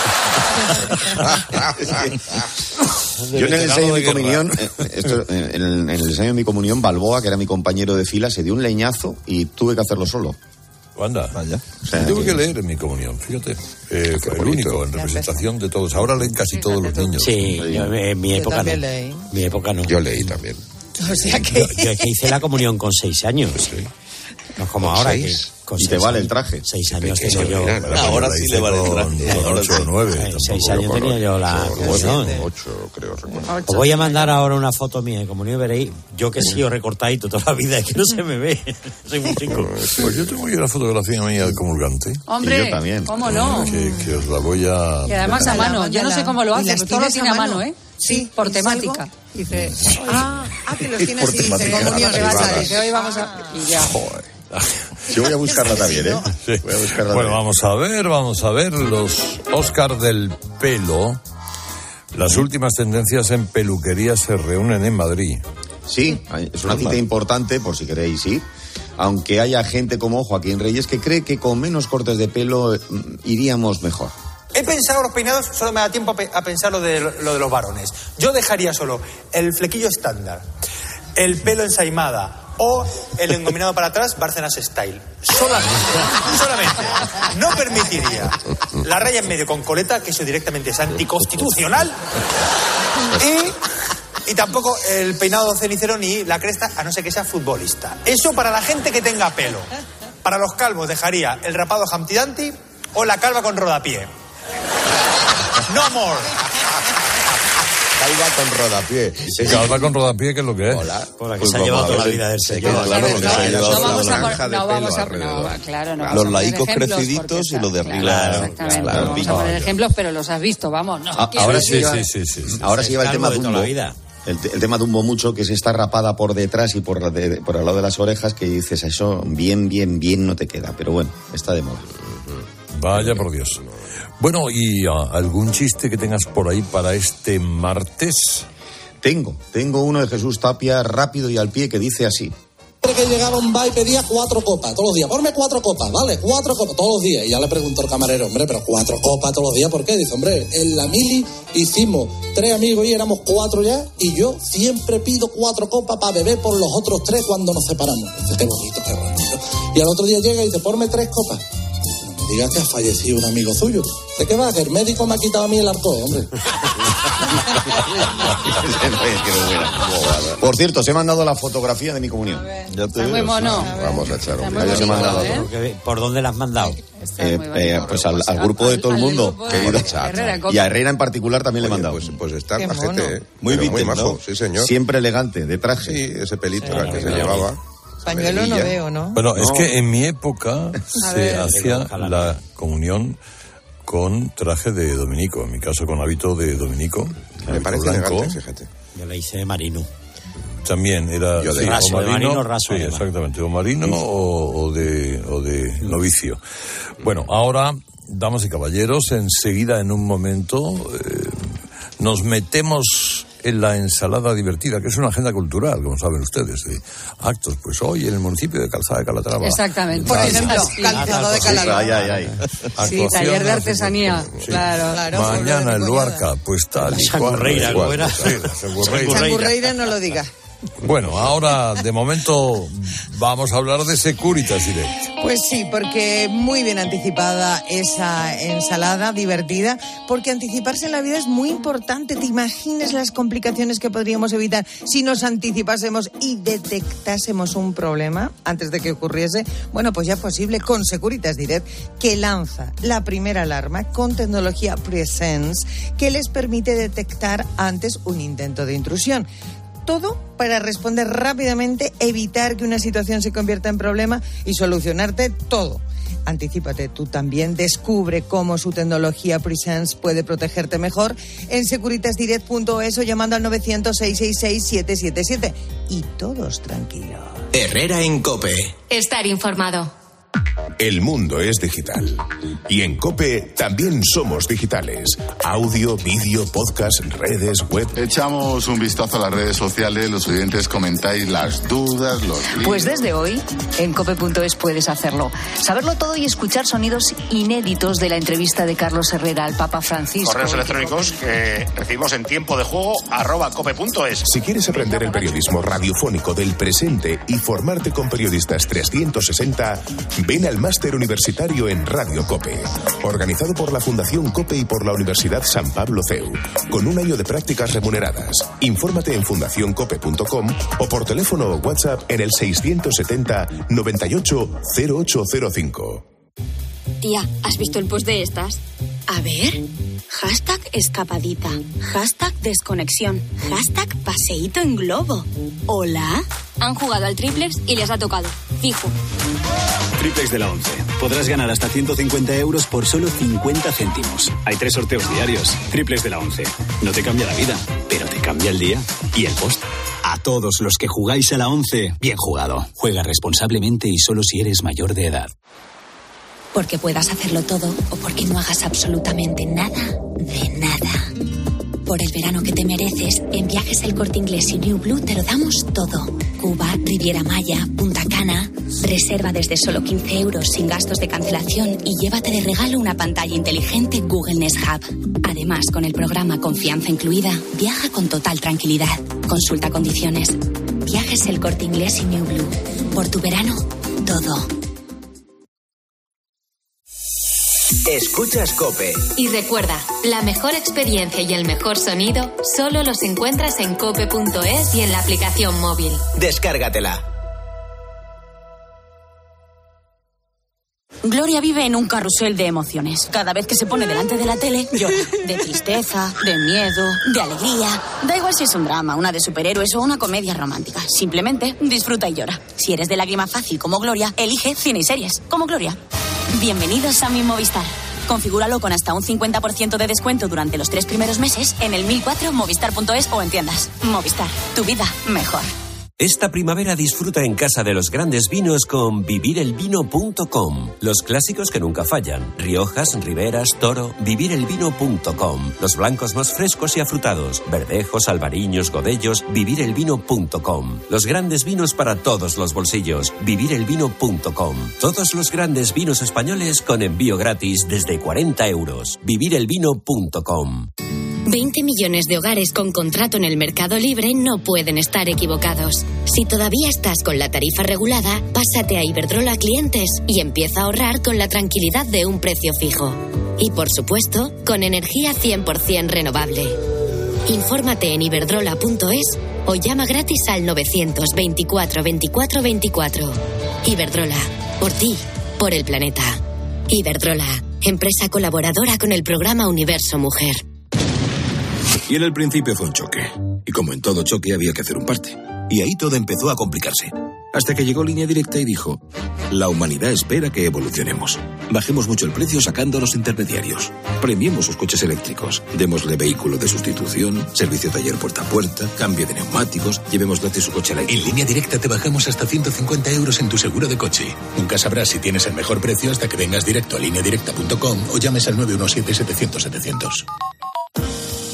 Yo en el ensayo de mi comunión, eh, esto, eh, en, el, en el ensayo de mi comunión, Balboa, que era mi compañero de fila, se dio un leñazo y tuve que hacerlo solo. Anda, Vaya. O sea, tuve que- que leer en mi comunión, fíjate. Eh, Qué el bonito. único en representación de todos. Ahora leen casi todos los niños. Sí, yo, en mi Yo época no. también leí. Mi época no. Yo leí también. O sea que... Yo, yo es que hice la comunión con seis años. No es como ahora. seis? Que con ¿Y te seis vale años- el traje? Seis años pequeño tengo yo. era, ¿no? Ahora La sí hice le vale el con- traje. con ocho o nueve. Eh, tampoco. seis años Bueno, tenía yo la ocho, comunión. ocho, creo, recuerdo. Os voy a mandar ahora una foto mía de comunión y veréis. Yo que sí, os recortadito toda la vida, es que no se me ve. Soy muy chico. Pues yo tengo aquí una fotografía mía de comulgante. Hombre, Y yo también. ¿cómo no? Que, que os la voy a... Y además a mano. Yo no sé cómo lo ¿Y hace, las pero todo lo tienes tiene a mano, ¿eh? Sí, Por y temática. salgo y dice, ah, ah, que los tienes Por y dice, temática. comunión, Que vas a privadas. dice, hoy vamos a... Y ya. Yo voy a buscarla también, ¿eh? Sí. Voy a buscarla Bueno, también. vamos a ver, vamos a ver los Oscar del pelo. Las últimas tendencias en peluquería se reúnen en Madrid. Sí, es una cita importante, por si queréis ir. Aunque haya gente como Joaquín Reyes que cree que con menos cortes de pelo mm, iríamos mejor. He pensado los peinados, solo me da tiempo a, pe- a pensar lo de, lo de los varones. Yo dejaría solo el flequillo estándar, el pelo ensaimada o el engominado para atrás, Bárcenas Style. Solamente, solamente. No permitiría la raya en medio con coleta, que eso directamente es anticonstitucional. Y, y tampoco el peinado cenicero ni la cresta, a no ser que sea futbolista. Eso para la gente que tenga pelo. Para los calvos dejaría el rapado Humpty Dumpty o la calva con rodapié. No more. Calva con rodapié. Calva con rodapié, ¿qué es lo que es? Hola. Por la que Pues se ha vamos llevado a toda la ver. vida del Se señor. queda claro porque se ha llevado No vamos la a, franja pon- de no vamos pelo a, no, alrededor. claro, no Los vamos a poner laicos ejemplos creciditos porque y los de está- arriba. Claro, Claro, exactamente. claro. No vamos a poner ejemplos, pero los has visto, vamos. No, A- quiero ahora decir- sí, Sí, sí, sí, sí. ahora sí lleva el Calvo tema de toda Dumbo. la vida. El, te- el tema Dumbo mucho, que es esta rapada por detrás y por, de- por el lado de las orejas, que dices, eso bien, bien, bien no te queda. Pero bueno, está de moda. Vaya por Dios. Bueno, ¿y ah, algún chiste que tengas por ahí para este martes? Tengo, tengo uno de Jesús Tapia, rápido y al pie, que dice así. Que llegaba un bar y pedía cuatro copas todos los días. Ponme cuatro copas, ¿vale? Cuatro copas todos los días. Y ya le preguntó el camarero, hombre, pero cuatro copas todos los días, ¿por qué? Dice, hombre, en la mili hicimos tres amigos y éramos cuatro ya, y yo siempre pido cuatro copas para beber por los otros tres cuando nos separamos. Dice, qué bonito, qué bonito. Y al otro día llega y dice, ponme tres copas. No me digas que ha fallecido un amigo suyo. ¿De qué va? Que el médico me ha quitado a mí el arco, hombre. Por cierto, os he mandado la fotografía de mi comunión. Ya te Está muy mono. Vamos a echar Está un muy Ya os he bonito, mandado. ¿eh? Porque- ¿Por dónde la has mandado? Eh, eh, pues al, al grupo de todo el Al mundo, grupo de querido. Herrera, Y a Herrera en particular también le he Oye, mandado. Pues, pues está Qué majete, mono. ¿eh? Muy Pero muy Beatle, majo, ¿no? sí señor. Siempre elegante, de traje. Sí, ese pelito Sí, que se claro. llevaba. Pañuelo no Medilla. veo, ¿no? Bueno, es No. que en mi época se ver. hacía Ojalá. la comunión con traje de dominico, en mi caso con hábito de dominico. Me hábito parece blanco. elegante, fíjate. Yo la hice de marino. También era Yo de sí, raso, o de marino, marino raso, sí, además. exactamente, o marino o, o de o de novicio. Bueno, ahora, damas y caballeros, enseguida en un momento eh, nos metemos en la ensalada divertida, que es una agenda cultural, como saben ustedes, de actos. Pues hoy en el municipio de Calzada de Calatrava. Exactamente. Por ejemplo, Calzada de Calatrava. Ay, ay, ay. Sí, taller de artesanía. Sí. Claro, claro. Mañana en Luarca, pues tal y cual. Sangurreira, ¿cómo era? Sí, la Sangurreira. Sangurreira no lo diga. Bueno, ahora de momento vamos a hablar de Securitas Direct. Pues sí, porque muy bien anticipada esa ensalada divertida, porque anticiparse en la vida es muy importante. ¿Te imaginas las complicaciones que podríamos evitar si nos anticipásemos y detectásemos un problema antes de que ocurriese? Bueno, pues ya es posible con Securitas Direct, que lanza la primera alarma con tecnología Presence que les permite detectar antes un intento de intrusión. Todo para responder rápidamente, evitar que una situación se convierta en problema y solucionarte todo. Anticípate tú también, descubre cómo su tecnología Presence puede protegerte mejor en securitas direct punto es o llamando al novecientos, seiscientos sesenta y seis, siete siete siete. Y todos tranquilos. Herrera en COPE. Estar informado. El mundo es digital. Y en COPE también somos digitales. Audio, vídeo, podcast, redes, web. Echamos un vistazo a las redes sociales, los oyentes comentáis las dudas, los líos. Pues desde hoy, en cope punto es puedes hacerlo. Saberlo todo y escuchar sonidos inéditos de la entrevista de Carlos Herrera al Papa Francisco. Correos electrónicos que recibimos en tiempo de juego, arroba cope punto es. Si quieres aprender el periodismo radiofónico del presente y formarte con periodistas trescientos sesenta, ven al Máster Universitario en Radio COPE, organizado por la Fundación COPE y por la Universidad San Pablo C E U, con un año de prácticas remuneradas. Infórmate en fundación cope punto com o por teléfono o WhatsApp en el seiscientos setenta, noventa y ocho, cero ocho cero cinco. Tía, ¿has visto el post de estas? A ver. Hashtag escapadita. Hashtag desconexión. Hashtag paseíto en globo. ¿Hola? Han jugado al triplex y les ha tocado. Fijo. Triplex de la once. Podrás ganar hasta ciento cincuenta euros por solo cincuenta céntimos. Hay tres sorteos diarios. Triplex de la once. No te cambia la vida, pero te cambia el día y el post. A todos los que jugáis a la once, bien jugado. Juega responsablemente y solo si eres mayor de edad. Porque puedas hacerlo todo o porque no hagas absolutamente nada de nada. Por el verano que te mereces, en Viajes El Corte Inglés y New Blue te lo damos todo. Cuba, Riviera Maya, Punta Cana. Reserva desde solo quince euros sin gastos de cancelación y llévate de regalo una pantalla inteligente Google Nest Hub. Además, con el programa Confianza Incluida, viaja con total tranquilidad. Consulta condiciones. Viajes El Corte Inglés y New Blue. Por tu verano, todo. Escuchas COPE. Y recuerda, la mejor experiencia y el mejor sonido solo los encuentras en cope punto es y en la aplicación móvil. Descárgatela. Gloria vive en un carrusel de emociones. Cada vez que se pone delante de la tele, llora. De tristeza, de miedo, de alegría. Da igual si es un drama, una de superhéroes o una comedia romántica. Simplemente disfruta y llora. Si eres de lágrima fácil como Gloria, elige cine y series como Gloria. Bienvenidos a mi Movistar. Configúralo con hasta un cincuenta por ciento de descuento durante los tres primeros meses en el mil cuatro movistar punto es o en tiendas. Movistar, tu vida mejor. Esta primavera disfruta en casa de los grandes vinos con vivir el vino punto com. Los clásicos que nunca fallan. Riojas, Riberas, Toro. vivir el vino punto com. Los blancos más frescos y afrutados. Verdejos, albariños, godellos. vivir el vino punto com. Los grandes vinos para todos los bolsillos. vivir el vino punto com. Todos los grandes vinos españoles con envío gratis desde cuarenta euros. vivir el vino punto com. veinte millones de hogares con contrato en el mercado libre no pueden estar equivocados. Si todavía estás con la tarifa regulada, pásate a Iberdrola Clientes y empieza a ahorrar con la tranquilidad de un precio fijo. Y por supuesto, con energía cien por ciento renovable. Infórmate en iberdrola punto es o llama gratis al novecientos veinticuatro veinticuatro veinticuatro. Iberdrola, por ti, por el planeta. Iberdrola, empresa colaboradora con el programa Universo Mujer. Y en el principio fue un choque. Y como en todo choque había que hacer un parte. Y ahí todo empezó a complicarse. Hasta que llegó Línea Directa y dijo: la humanidad espera que evolucionemos. Bajemos mucho el precio sacando a los intermediarios. Premiemos sus coches eléctricos. Démosle vehículo de sustitución, servicio taller puerta a puerta, cambio de neumáticos, llevemos gratis su coche eléctrico. En Línea Directa te bajamos hasta ciento cincuenta euros en tu seguro de coche. Nunca sabrás si tienes el mejor precio hasta que vengas directo a línea directa punto com o llames al nueve uno siete setecientos setecientos.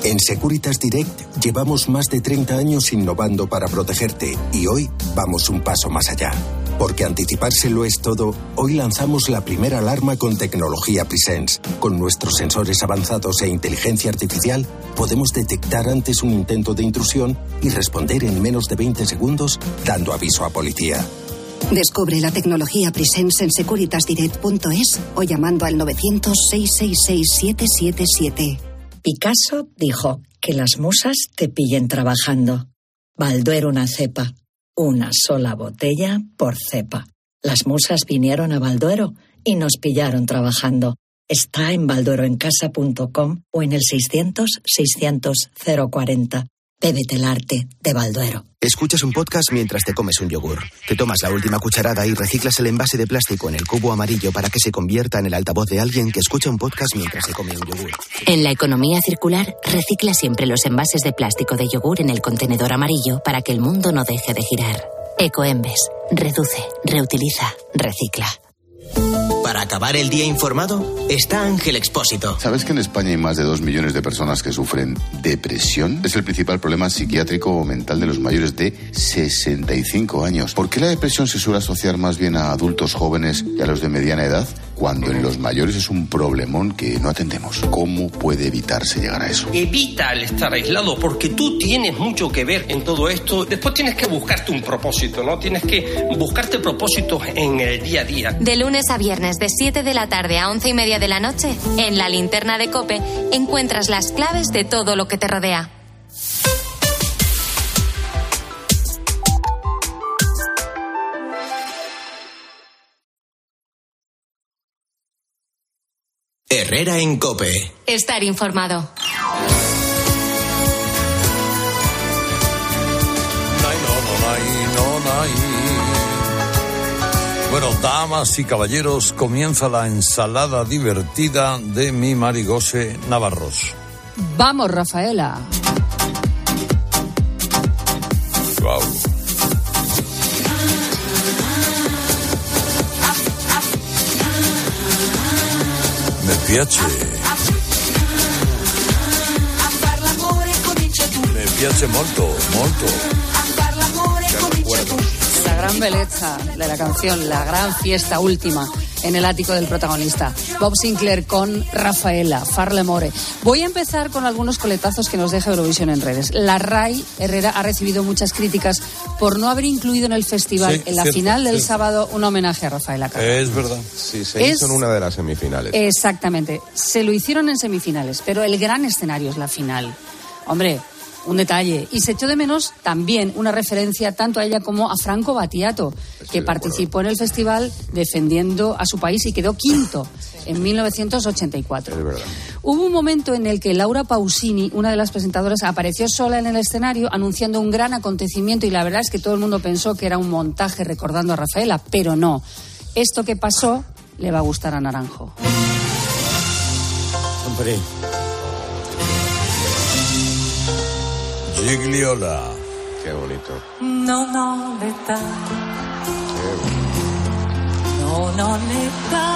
En Securitas Direct llevamos más de treinta años innovando para protegerte y hoy vamos un paso más allá. Porque anticiparse lo es todo, hoy lanzamos la primera alarma con tecnología Presence. Con nuestros sensores avanzados e inteligencia artificial, podemos detectar antes un intento de intrusión y responder en menos de veinte segundos, dando aviso a policía. Descubre la tecnología Presence en securitas direct punto es o llamando al novecientos, seiscientos sesenta y seis, siete siete siete. Picasso dijo que las musas te pillen trabajando. Balduero una cepa. Una sola botella por cepa. Las musas vinieron a Balduero y nos pillaron trabajando. Está en balduero en casa punto com o en el seiscientos, seiscientos, cero cuarenta. Bébete el arte de Balduero. Escuchas un podcast mientras te comes un yogur. Te tomas la última cucharada y reciclas el envase de plástico en el cubo amarillo para que se convierta en el altavoz de alguien que escucha un podcast mientras se come un yogur. En la economía circular, recicla siempre los envases de plástico de yogur en el contenedor amarillo para que el mundo no deje de girar. Ecoembes. Reduce, reutiliza, recicla. Para acabar el día informado, está Ángel Expósito. ¿Sabes que en España hay más de dos millones de personas que sufren depresión? Es el principal problema psiquiátrico o mental de los mayores de sesenta y cinco años. ¿Por qué la depresión se suele asociar más bien a adultos jóvenes y a los de mediana edad, cuando en los mayores es un problemón que no atendemos? ¿Cómo puede evitarse llegar a eso? Evita el estar aislado, porque tú tienes mucho que ver en todo esto. Después tienes que buscarte un propósito, ¿no? Tienes que buscarte propósitos en el día a día. De lunes a viernes, de siete de la tarde a once y media de la noche, en la linterna de COPE, encuentras las claves de todo lo que te rodea. Herrera en COPE. Estar informado. Bueno, damas y caballeros, comienza la ensalada divertida de mi Marigose Navarros. Vamos, Rafaela. Wow. Me piace. Me piace molto, molto. La gran belleza de la canción, la gran fiesta última en el ático del protagonista. Bob Sinclair con Rafaela, Far l'amore. Voy a empezar con algunos coletazos que nos deja Eurovisión en redes. La RAI, Herrera, ha recibido muchas críticas por no haber incluido en el festival, sí, en la cierto, final del cierto. sábado, un homenaje a Rafaela Carrà. Es verdad. Sí, se es, hizo en una de las semifinales. Exactamente. Se lo hicieron en semifinales, pero el gran escenario es la final. Hombre, un detalle. Y se echó de menos también una referencia tanto a ella como a Franco Battiato, que participó en el festival defendiendo a su país y quedó quinto en mil novecientos ochenta y cuatro. Es verdad. Hubo un momento en el que Laura Pausini, una de las presentadoras, apareció sola en el escenario anunciando un gran acontecimiento, y la verdad es que todo el mundo pensó que era un montaje recordando a Rafaela, pero no. Esto que pasó le va a gustar a Naranjo. Hombre. Gigliola. Qué bonito. No, no le da. No, no le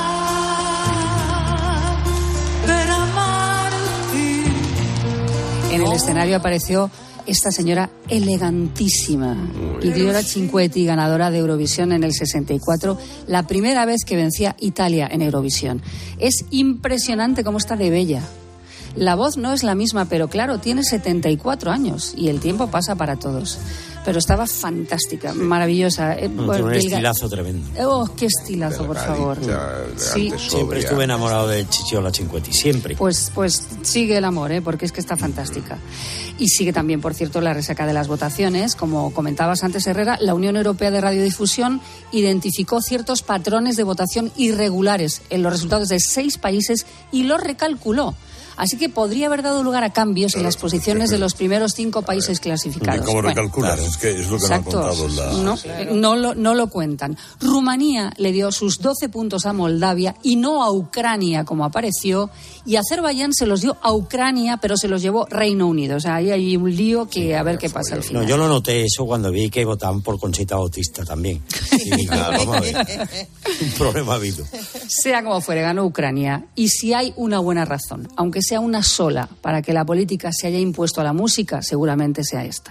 da. Per amarti. En el escenario apareció esta señora elegantísima, Gigliola Cinquetti, ganadora de Eurovisión en el sesenta y cuatro, la primera vez que vencía Italia en Eurovisión. Es impresionante cómo está de bella. La voz no es la misma, pero claro, tiene setenta y cuatro años y el tiempo pasa para todos. Pero estaba fantástica, maravillosa. No, tiene un estilazo tremendo. Oh, qué estilazo, por favor. Sí. Siempre estuve enamorado de Gigliola Cinquetti, siempre. Pues, pues sigue el amor, ¿eh? Porque es que está fantástica. Y sigue también, por cierto, la resaca de las votaciones. Como comentabas antes, Herrera, la Unión Europea de Radiodifusión identificó ciertos patrones de votación irregulares en los resultados de seis países y los recalculó. Así que podría haber dado lugar a cambios en las posiciones de los primeros cinco países clasificados. ¿Cómo bueno, recalcular? Claro. Es que es lo que Exacto. no han contado. La... No, no, lo, no lo cuentan. Rumanía le dio sus doce puntos a Moldavia y no a Ucrania, como apareció. Y Azerbaiyán se los dio a Ucrania, pero se los llevó Reino Unido. O sea, ahí hay un lío que a ver qué pasa al final. No, yo lo noté eso cuando vi que votaban por Conchita Bautista también. Y nada, vamos a ver. Un problema ha habido. Sea como fuere, ganó Ucrania. Y si hay una buena razón, aunque sea una sola para que la política se haya impuesto a la música, seguramente sea esta.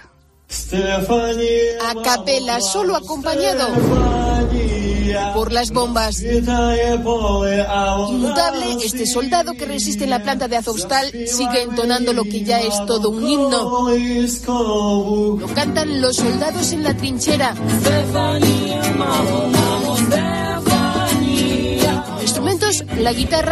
A capela, solo acompañado por las bombas. Inmutable, este soldado que resiste en la planta de Azovstal sigue entonando lo que ya es todo un himno. Lo cantan los soldados en la trinchera. Instrumentos, la guitarra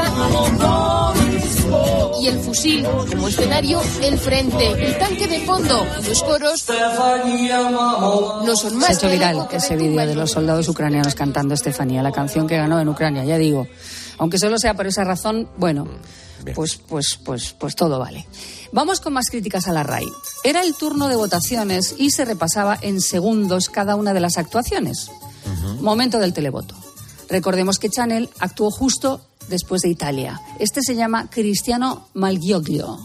y el fusil. Como escenario, el frente, el tanque de fondo. Los coros no son más. Se ha hecho viral ese vídeo de los soldados ucranianos cantando Estefanía, la canción que ganó en Ucrania, ya digo. Aunque solo sea por esa razón, bueno, pues, pues, pues, pues todo vale. Vamos con más críticas a la RAI. Era el turno de votaciones y se repasaba en segundos cada una de las actuaciones. Uh-huh. Momento del televoto. Recordemos que Chanel actuó justo después de Italia. Este se llama Cristiano Malgioglio.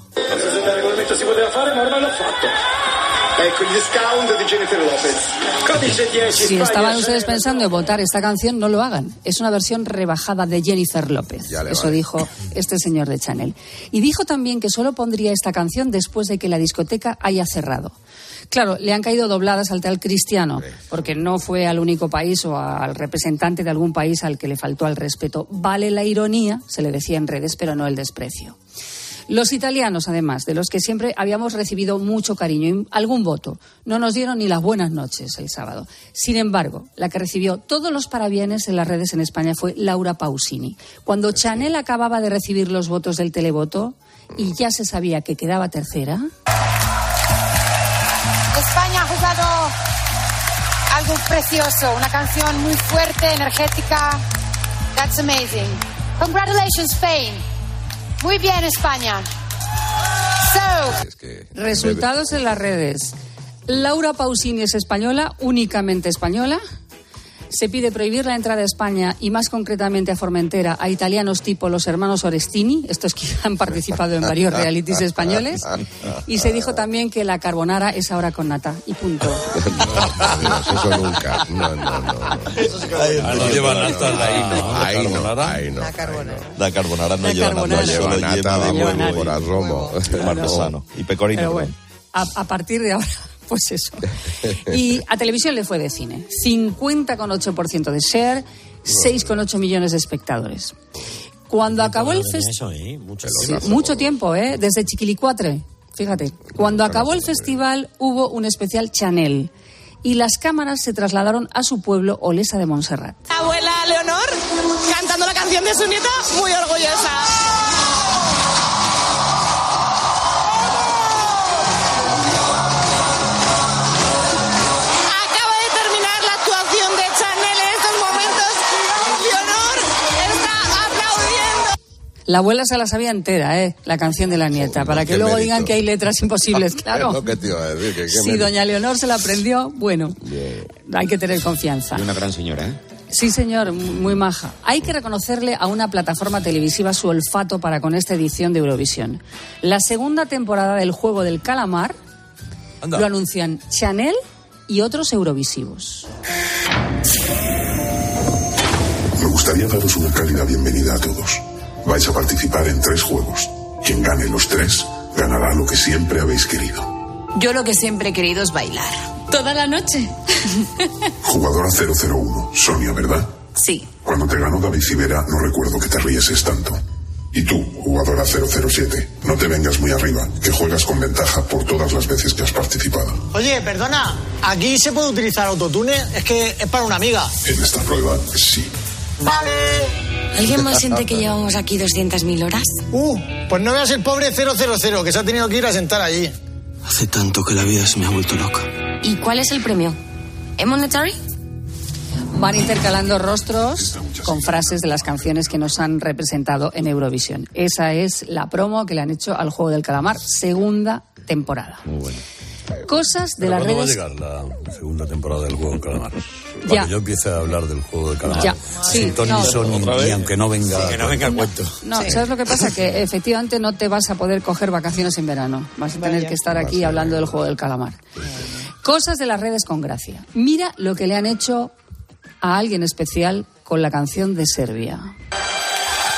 Si estaban ustedes pensando en votar esta canción, no lo hagan. Es una versión rebajada de Jennifer López. Eso vale. Dijo este señor de Chanel. Y dijo también que solo pondría esta canción después de que la discoteca haya cerrado. Claro, le han caído dobladas al tal Cristiano, porque no fue al único país o al representante de algún país al que le faltó al respeto. Vale la ironía, se le decía en redes, pero no el desprecio. Los italianos, además, de los que siempre habíamos recibido mucho cariño y algún voto, no nos dieron ni las buenas noches el sábado. Sin embargo, la que recibió todos los parabienes en las redes en España fue Laura Pausini. Cuando Chanel acababa de recibir los votos del televoto y ya se sabía que quedaba tercera... España ha jugado algo precioso, una canción muy fuerte, energética. That's amazing. Congratulations, Spain. Muy bien, España. So. Es que... Resultados en las redes. Laura Pausini es española, únicamente española. Se pide prohibir la entrada a España y más concretamente a Formentera a italianos tipo los hermanos Orestini, estos que han participado en varios realities españoles. Y se dijo también que la carbonara es ahora con nata y punto. No, Dios, eso nunca. No, no, no. no. No lleva nata la ahí, ¿no? La ahí no, ahí no. La carbonara. La carbonara no la lleva carbonara. nata, lleva nata, va lleva muy por arromo. Parmesano y pecorino. Pero bueno, a, a partir de ahora... Pues eso. Y a televisión le fue de cine. cincuenta coma ocho por ciento de share, seis coma ocho millones de espectadores. Cuando acabó el festival... ¿eh? Mucho, sí, mucho tiempo, ¿eh? Desde Chiquilicuatre. Fíjate. Cuando acabó el festival hubo un especial Chanel. Y las cámaras se trasladaron a su pueblo, Olesa de Montserrat. Abuela Leonor, cantando la canción de su nieta, muy orgullosa. La abuela se la sabía entera, ¿eh? La canción de la nieta, para que luego digan que hay letras imposibles, claro. Es lo que te iba a decir, que, que si me... doña Leonor se la aprendió, bueno, yeah. Hay que tener confianza. Y una gran señora, ¿eh? Sí, señor, muy maja. Hay que reconocerle a una plataforma televisiva su olfato para con esta edición de Eurovisión. La segunda temporada del Juego del Calamar Anda. Lo anuncian Chanel y otros eurovisivos. Me gustaría daros una cálida bienvenida a todos. Vais a participar en tres juegos. Quien gane los tres, ganará lo que siempre habéis querido. Yo lo que siempre he querido es bailar. Toda la noche. Jugadora cero cero uno, Sonia, ¿verdad? Sí. Cuando te ganó David Civera, no recuerdo que te rieses tanto. Y tú, jugadora cero cero siete, no te vengas muy arriba, que juegas con ventaja por todas las veces que has participado. Oye, perdona, ¿aquí se puede utilizar autotune? Es que es para una amiga. En esta prueba, sí. Vale. ¿Alguien más siente que llevamos aquí doscientas mil horas? Uh, pues no veas el pobre cero cero cero, que se ha tenido que ir a sentar allí. Hace tanto que la vida se me ha vuelto loca. ¿Y cuál es el premio? ¿Es monetary? Van intercalando rostros con frases de las canciones que nos han representado en Eurovisión. Esa es la promo que le han hecho al Juego del Calamar, segunda temporada. Muy bueno. Cosas de las redes... ¿Cuándo va a llegar la segunda temporada del Juego del Calamar? Cuando ya. yo empiece a hablar del Juego del Calamar. Ya. Sí, Sin Tony no. Son, y aunque no venga... Sí, que no venga el cuento. No, sí. ¿Sabes lo que pasa? Que efectivamente no te vas a poder coger vacaciones en verano. Vas a tener Vaya. que estar aquí Vaya. hablando del Juego del Calamar. Vaya. Cosas de las redes con gracia. Mira lo que le han hecho a alguien especial con la canción de Serbia.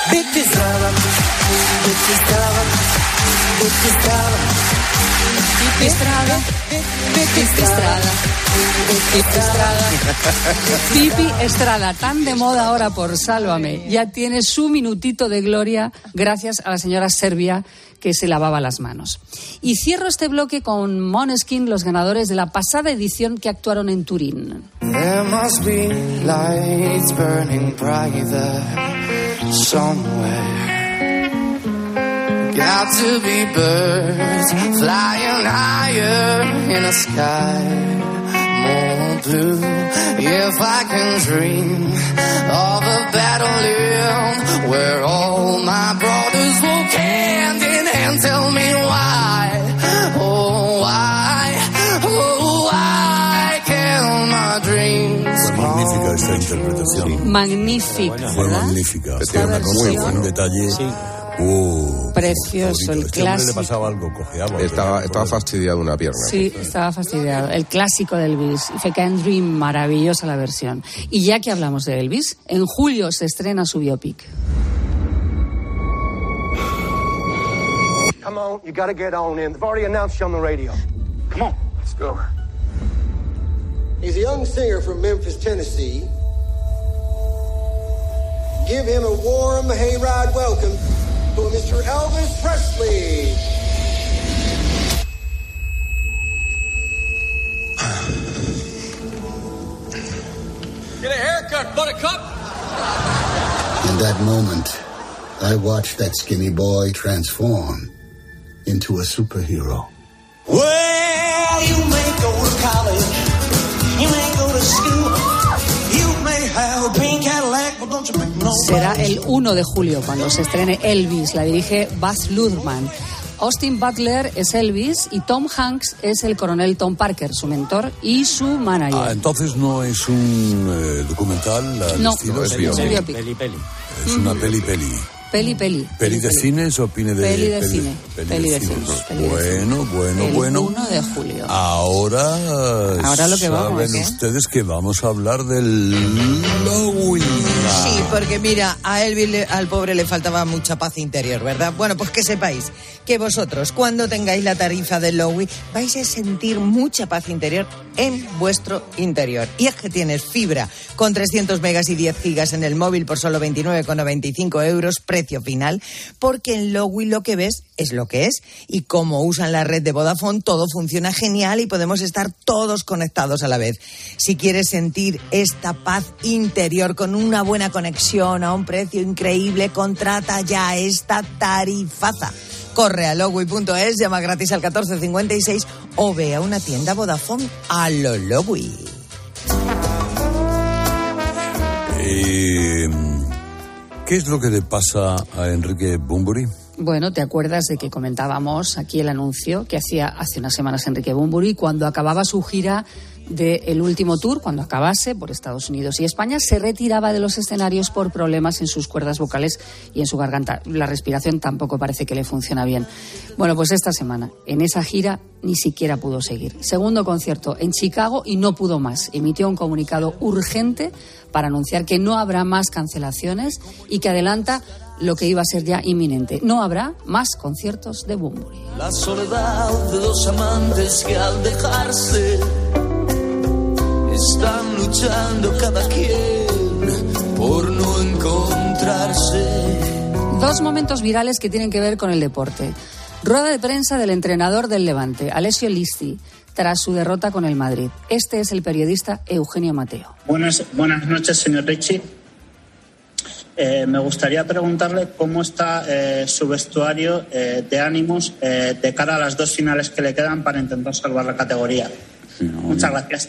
Vicky Estrada, Vicky Estrada, Vicky Estrada, Vicky Estrada, Vicky Estrada, Vicky Estrada, Vicky Estrada, tan de moda ahora por Sálvame, ya tiene su minutito de gloria gracias a la señora Serbia que se lavaba las manos. Y cierro este bloque con Måneskin, los ganadores de la pasada edición que actuaron en Turín. There must be lights burning bright there somewhere. Got to be birds flying higher in a sky more blue. If I can dream of a battlefield where all my brothers walk hand in hand, tell me why, oh why, oh why can my dreams Fue magnífica esta interpretación. Magnífica, Fue ¿verdad? magnífica. Esta Fue una versión. muy buen detalle. Sí. Uh, Precioso, el este hombre le clásico. pasaba algo, cojeaba. Estaba, estaba fastidiado una pierna. Sí, estaba fastidiado. El clásico de Elvis. If I Can Dream, maravillosa la versión. Y ya que hablamos de Elvis, en julio se estrena su biopic. Come on, you gotta get on in. They've already announced you on the radio. Come on, let's go. He's a young singer from Memphis, Tennessee. Give him a warm hayride welcome to Mister Elvis Presley. Get a haircut, buttercup. In that moment, I watched that skinny boy transform into a superhero. Well, you may go to college, you may go to school, you may have a pink Cadillac, but don't you make no. Será el uno de julio cuando se estrene Elvis. La dirige Baz Luhrmann. Austin Butler es Elvis y Tom Hanks es el coronel Tom Parker, su mentor y su manager. Ah, entonces no es un eh, documental. al No, estilo no, es de- biopic. Peli, peli. Es una peli, peli. Peli, peli. ¿Peli de cines o peli de Peli de cine. Peli de cines? cine. Peli de Bueno, bueno, El bueno. uno de julio. Ahora, Ahora lo que vamos, saben ¿eh? ustedes que vamos a hablar del Halloween. Sí, porque mira, a Elvis, le- al pobre le faltaba mucha paz interior, ¿verdad? Bueno, pues que sepáis que vosotros, cuando tengáis la tarifa del Lowy, vais a sentir mucha paz interior en vuestro interior. Y es que tienes fibra con trescientos megas y diez gigas en el móvil por solo veintinueve con noventa y cinco euros, precio final, porque en Lowy lo que ves es lo que es. Y como usan la red de Vodafone, todo funciona genial y podemos estar todos conectados a la vez. Si quieres sentir esta paz interior con una buena conexión a un precio increíble, contrata ya esta tarifaza. Corre a lowy punto es, llama gratis al catorce cincuenta y seis o ve a una tienda Vodafone a lo Lowy. Eh, ¿Qué es lo que le pasa a Enrique Bunbury? Bueno, ¿te acuerdas de que comentábamos aquí el anuncio que hacía hace unas semanas Enrique Bunbury cuando acababa su gira del último tour, cuando acabase por Estados Unidos y España, se retiraba de los escenarios por problemas en sus cuerdas vocales y en su garganta? La respiración tampoco parece que le funciona bien. Bueno, pues esta semana, en esa gira, ni siquiera pudo seguir. Segundo concierto en Chicago y no pudo más. Emitió un comunicado urgente para anunciar que no habrá más cancelaciones y que adelanta lo que iba a ser ya inminente. No habrá más conciertos de Bunbury. La soledad de dos amantes que al dejarse están luchando cada quien por no encontrarse. Dos momentos virales que tienen que ver con el deporte. Rueda de prensa del entrenador del Levante, Alessio Listi, tras su derrota con el Madrid. Este es el periodista Eugenio Mateo. Buenas, buenas noches, señor Ricci. Eh, me gustaría preguntarle cómo está eh, su vestuario eh, de ánimos eh, de cara a las dos finales que le quedan para intentar salvar la categoría. No, Muchas gracias.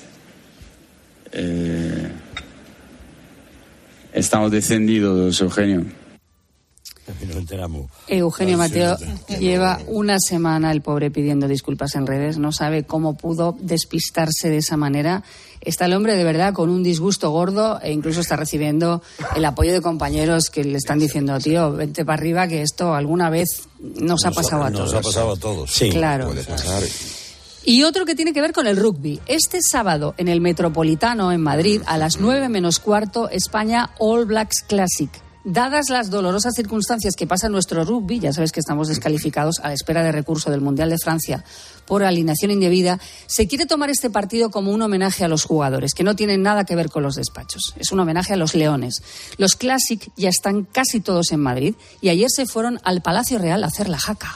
eh, estamos descendidos, Eugenio. Nos enteramos. Eugenio Mateo lleva una semana el pobre pidiendo disculpas en redes, no sabe cómo pudo despistarse de esa manera. Está el hombre de verdad con un disgusto gordo e incluso está recibiendo el apoyo de compañeros que le están diciendo, tío, vente para arriba que esto alguna vez nos ha pasado a todos. Nos ha pasado a todos. Sí, claro. Puede pasar. Y otro que tiene que ver con el rugby. Este sábado en el Metropolitano en Madrid a las nueve menos cuarto, España All Blacks Classic. Dadas las dolorosas circunstancias que pasa en nuestro rugby, ya sabes que estamos descalificados a la espera de recurso del Mundial de Francia por alineación indebida, se quiere tomar este partido como un homenaje a los jugadores, que no tienen nada que ver con los despachos. Es un homenaje a los leones. Los Classic ya están casi todos en Madrid y ayer se fueron al Palacio Real a hacer la jaca.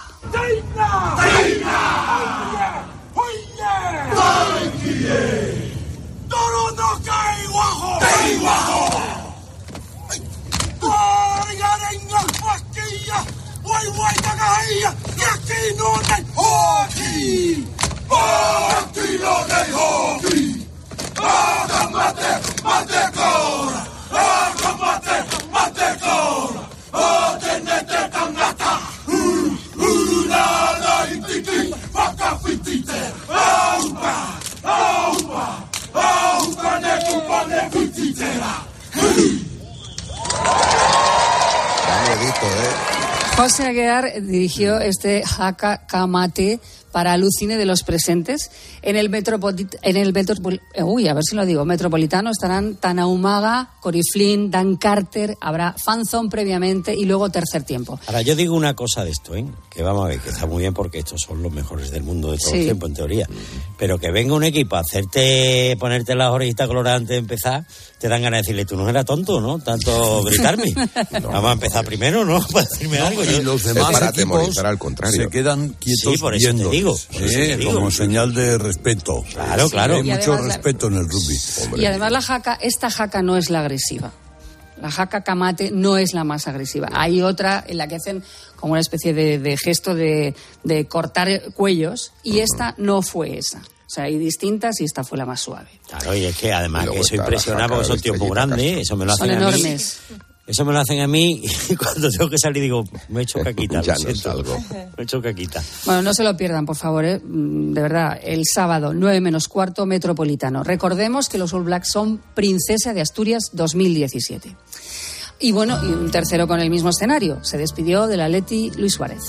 José Aguiar dirigió este Jaca Camate para alucine de los presentes. En el Metropolit- en el Metropol- uy, a ver si lo digo, Metropolitano estarán Tanaumaga, Cory Flynn, Dan Carter, habrá fanzone previamente y luego tercer tiempo. Ahora, yo digo una cosa de esto, ¿eh? Que vamos a ver, que está muy bien porque estos son los mejores del mundo de todo Sí. el tiempo, en teoría. Pero que venga un equipo a hacerte, ponerte las orejitas coloradas antes de empezar, te dan ganas de decirle, tú no eras tonto, ¿no? Tanto gritarme. no, Vamos a empezar primero, ¿no? Para decirme No, algo. y Yo, los demás para equipos atemorizar, al contrario. se quedan quietos Sí, por eso te viendo. digo, Sí, por eso te digo. como señal de respeto. Claro, Sí, claro. Hay Y mucho además la- respeto en el rugby. Y además la jaca, esta jaca no es la agresiva. La jaca Camate no es la más agresiva. Hay otra en la que hacen como una especie de, de gesto de, de cortar cuellos y esta no fue esa. O sea, hay distintas y esta fue la más suave. Claro, y es que además Y que luego eso está la impresiona jaca porque son de tíos muy Estrellita grandes, Castro. eso me lo Son hacen a mí. enormes. Eso me lo hacen a mí y cuando tengo que salir digo, me he hecho caquita, Ya lo no siento. salgo. Me he hecho caquita. Bueno, no se lo pierdan, por favor, ¿eh? De verdad, el sábado, nueve menos cuarto, Metropolitano. Recordemos que los All Blacks son Princesa de Asturias dos mil diecisiete. Y bueno, y un tercero con el mismo escenario. Se despidió del Atleti Luis Suárez.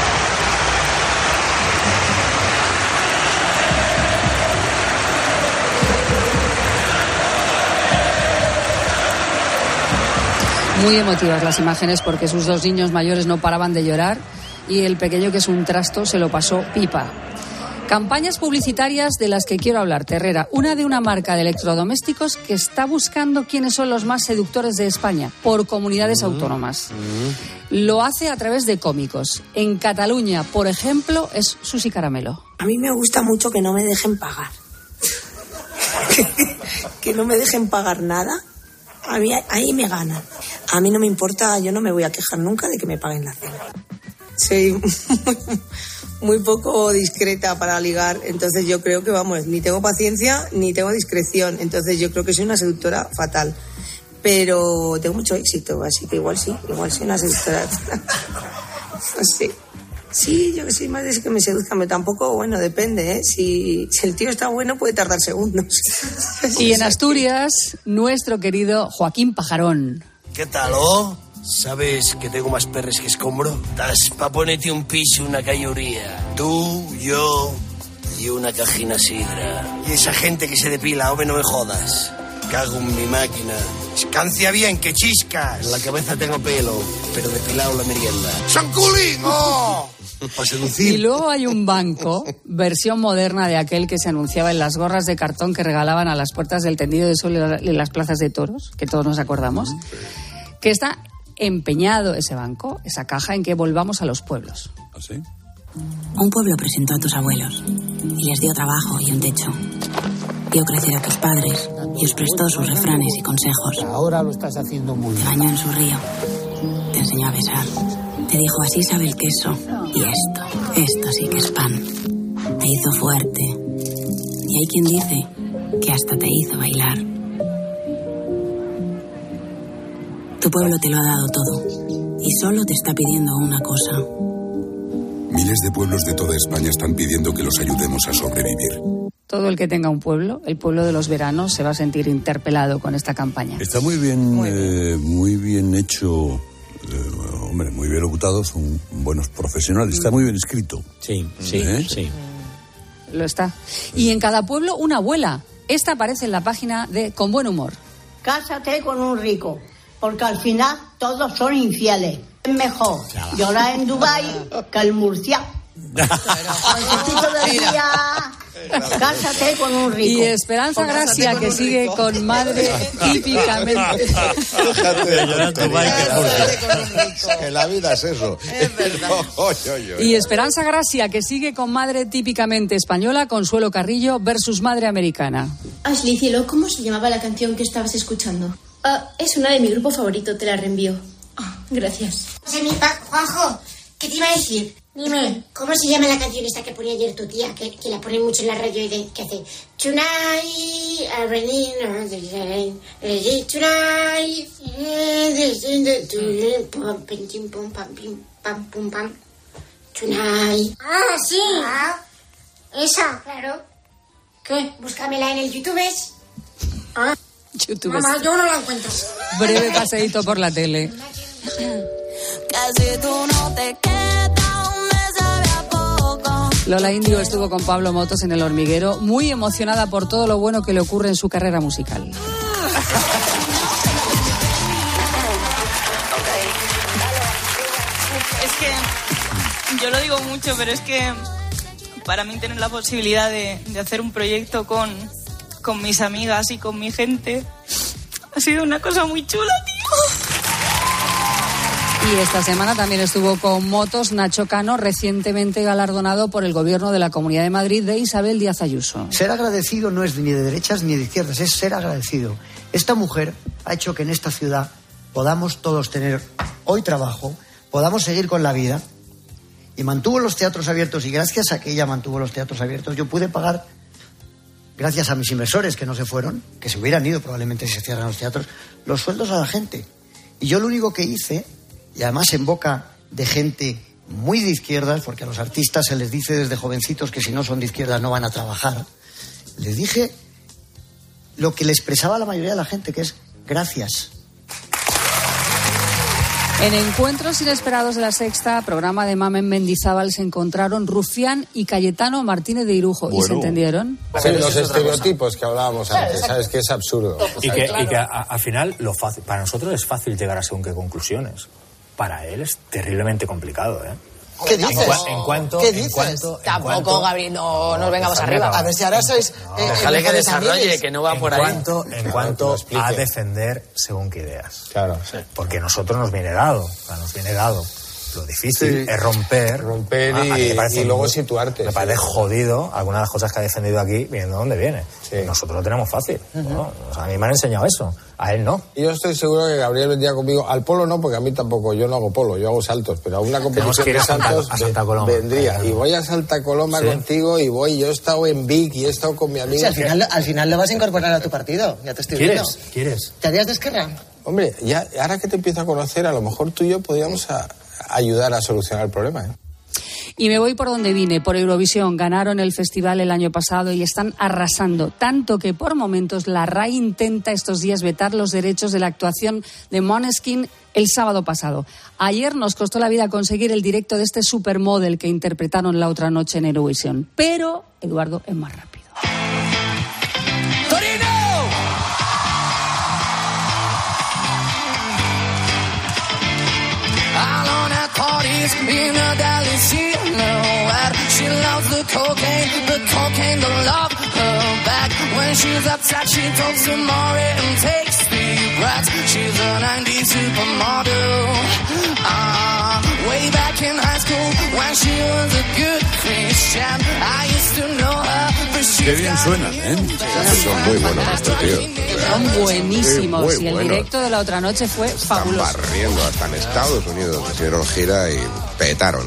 Muy emotivas las imágenes porque sus dos niños mayores no paraban de llorar y el pequeño, que es un trasto, se lo pasó pipa. Campañas publicitarias de las que quiero hablar, Herrera. Una de una marca de electrodomésticos que está buscando quiénes son los más seductores de España por comunidades autónomas. Lo hace a través de cómicos. En Cataluña, por ejemplo, es Susi Caramelo. A mí me gusta mucho que no me dejen pagar. Que no me dejen pagar nada. A mí ahí me ganan. A mí no me importa, yo no me voy a quejar nunca de que me paguen la cena. Soy muy poco discreta para ligar, entonces yo creo que, vamos, ni tengo paciencia ni tengo discreción, entonces yo creo que soy una seductora fatal. Pero tengo mucho éxito, así que igual sí, igual soy una seductora. No sé. Sí, yo que soy más de que me seduzcan, pero tampoco, bueno, depende, ¿eh? Si, si el tío está bueno puede tardar segundos. Y en Asturias, nuestro querido Joaquín Pajarón. ¿Qué tal, oh? ¿Sabes que tengo más perres que escombro? Estás pa' ponerte un piso, una calluría. Tú, yo y una cajina sidra. Y esa gente que se depila, hombre, no me jodas. Cago en mi máquina. Escancia bien, que chisca. En la cabeza tengo pelo, pero depilado la merienda. ¡Sanculín! ¡Oh! Para seducir. Y luego hay un banco, versión moderna de aquel que se anunciaba en las gorras de cartón que regalaban a las puertas del tendido de sol en las plazas de toros, que todos nos acordamos, que está empeñado ese banco, esa caja, en que volvamos a los pueblos. ¿Así? Un pueblo presentó a tus abuelos y les dio trabajo y un techo. Vio crecer a tus padres y os prestó sus refranes y consejos. Ahora lo estás haciendo muy Te bien. bañó en su río, te enseñó a besar, te dijo así sabe el queso y esto, esto sí que es pan. Te hizo fuerte y hay quien dice que hasta te hizo bailar. Tu pueblo te lo ha dado todo y solo te está pidiendo una cosa. Miles de pueblos de toda España están pidiendo que los ayudemos a sobrevivir. Todo el que tenga un pueblo, el pueblo de los veranos, se va a sentir interpelado con esta campaña. Está muy bien, muy bien, eh, muy bien hecho, eh, hombre, muy bien locutado, son buenos profesionales, está muy bien escrito. Sí, sí, ¿Eh? sí. Lo está. Y en cada pueblo una abuela. Esta aparece en la página de Con Buen Humor. Cásate con un rico. porque al final todos son infieles. Es mejor llorar en Dubái que el murciano. Del día, cásate con un rico. Y Esperanza Gracia, que sigue con madre típicamente. Que la vida es eso. Es verdad. Y Esperanza Gracia, que sigue con madre típicamente española, Consuelo Carrillo versus madre americana. Ashley, cielo, ¿cómo se llamaba la canción que estabas escuchando? Ah, es una de mi grupo favorito, te la reenvío. Ah, gracias. Juanjo, ¿qué te iba a decir? Dime, ¿cómo se llama la canción esta que ponía ayer tu tía? Que, que la pone mucho en la radio y de, que hace Tonight, I really know the rain, tonight, pum, pim, pum, pam, pim, pam, pum, pam, tonight. Ah, sí. Ah, esa, claro. ¿Qué? Búscamela en el YouTube. Ah, YouTube. Mamá, yo no la encuentro. Breve paseíto por la tele. Casi tú no te quedas. Lola Índigo estuvo con Pablo Motos en El Hormiguero, muy emocionada por todo lo bueno que le ocurre en su carrera musical. Es que yo lo digo mucho, pero es que para mí tener la posibilidad de, de hacer un proyecto con, con mis amigas y con mi gente ha sido una cosa muy chula, tío. Y esta semana también estuvo con Motos Nacho Cano, recientemente galardonado por el Gobierno de la Comunidad de Madrid de Isabel Díaz Ayuso. Ser agradecido no es ni de derechas ni de izquierdas, es ser agradecido. Esta mujer ha hecho que en esta ciudad podamos todos tener hoy trabajo, podamos seguir con la vida, y mantuvo los teatros abiertos, y gracias a que ella mantuvo los teatros abiertos yo pude pagar, gracias a mis inversores que no se fueron, que se hubieran ido probablemente si se cierran los teatros, los sueldos a la gente. Y yo lo único que hice, y además en boca de gente muy de izquierdas, porque a los artistas se les dice desde jovencitos que si no son de izquierdas no van a trabajar, les dije lo que le expresaba a la mayoría de la gente, que es gracias. En Encuentros Inesperados de la Sexta, programa de Mamen Mendizábal, se encontraron Rufián y Cayetano Martínez de Irujo. Bueno. ¿Y se entendieron? Sí, los estereotipos que hablábamos antes, ¿sabes? Que es absurdo. Y que, y que al final, lo fácil, para nosotros es fácil llegar a según qué conclusiones. Para él es terriblemente complicado, ¿eh? ¿Qué dices? En, cua- en cuanto, ¿Qué en dices? cuanto, en Tampoco, cuanto, Gabriel, no nos vengamos arriba. acabar. A ver si ahora sois... No, eh, déjale que mejores desarrolle, amigues. que no va por ahí. Cuanto, en cuanto a defender según qué ideas. Claro, sí. Porque a nosotros nos viene dado, o sea, nos viene dado. Lo difícil sí. es romper. Romper a, y, a me parece y luego muy, situarte. Me parece sí. jodido algunas de las cosas que ha defendido aquí, viendo dónde viene. Sí. Nosotros lo tenemos fácil. Uh-huh. ¿no? O sea, a mí me han enseñado eso. A él no. Y yo estoy seguro que Gabriel vendría conmigo. Al polo no, porque a mí tampoco. Yo no hago polo, yo hago saltos. Pero a una competición de saltos a Santa Coloma. vendría. Claro. Y voy a Santa Coloma sí. contigo y voy. Yo he estado en Vic y he estado con mi amigo. Sí, al, final, al final lo vas a incorporar a tu partido. Ya te estoy ¿Quieres? viendo. ¿Quieres? ¿Te harías de Esquerra? Hombre, ya, ahora que te empiezo a conocer, a lo mejor tú y yo podríamos a, ayudar a solucionar el problema, ¿eh? Y me voy por donde vine, por Eurovisión. Ganaron el festival el año pasado y están arrasando, tanto que por momentos la R A I intenta estos días vetar los derechos de la actuación de Måneskin el sábado pasado. Ayer nos costó la vida conseguir el directo de este supermodel que interpretaron la otra noche en Eurovisión. Pero Eduardo es más rápido. In a deli silhouette, she loves the cocaine, the cocaine don't love her back. When she's upset, she talks to Maury and takes deep breaths. She's a nineties supermodel. Ah, uh, way back in high school when she was a good Christian, I used to know her, but she. Qué bien suenan, ¿eh? Sí, son muy buenos estos tíos. Son buenísimos. Sí, y el buenos. directo de la otra noche fue fabuloso. Están barriendo hasta en Estados Unidos. Hicieron gira y petaron.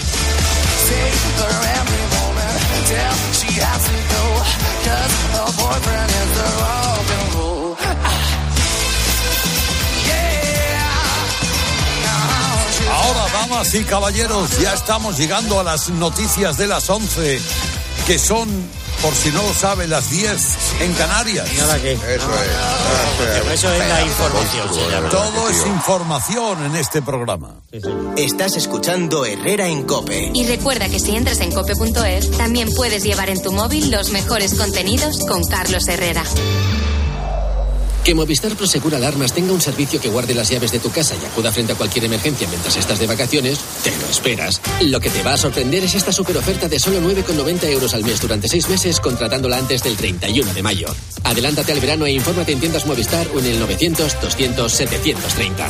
Ahora, damas y caballeros, ya estamos llegando a las noticias de las once, que son, por si no lo sabe, las diez en Canarias. Nada que. Eso es. Eso es la información, señor. Todo es información en este programa. Estás escuchando Herrera en COPE. Y recuerda que si entras en cope punto es, también puedes llevar en tu móvil los mejores contenidos con Carlos Herrera. Que Movistar Prosegur Alarmas tenga un servicio que guarde las llaves de tu casa y acuda frente a cualquier emergencia mientras estás de vacaciones, te lo esperas. Lo que te va a sorprender es esta superoferta de solo nueve con noventa euros al mes durante seis meses contratándola antes del treinta y uno de mayo. Adelántate al verano e infórmate en tiendas Movistar o en el novecientos, doscientos, setecientos treinta.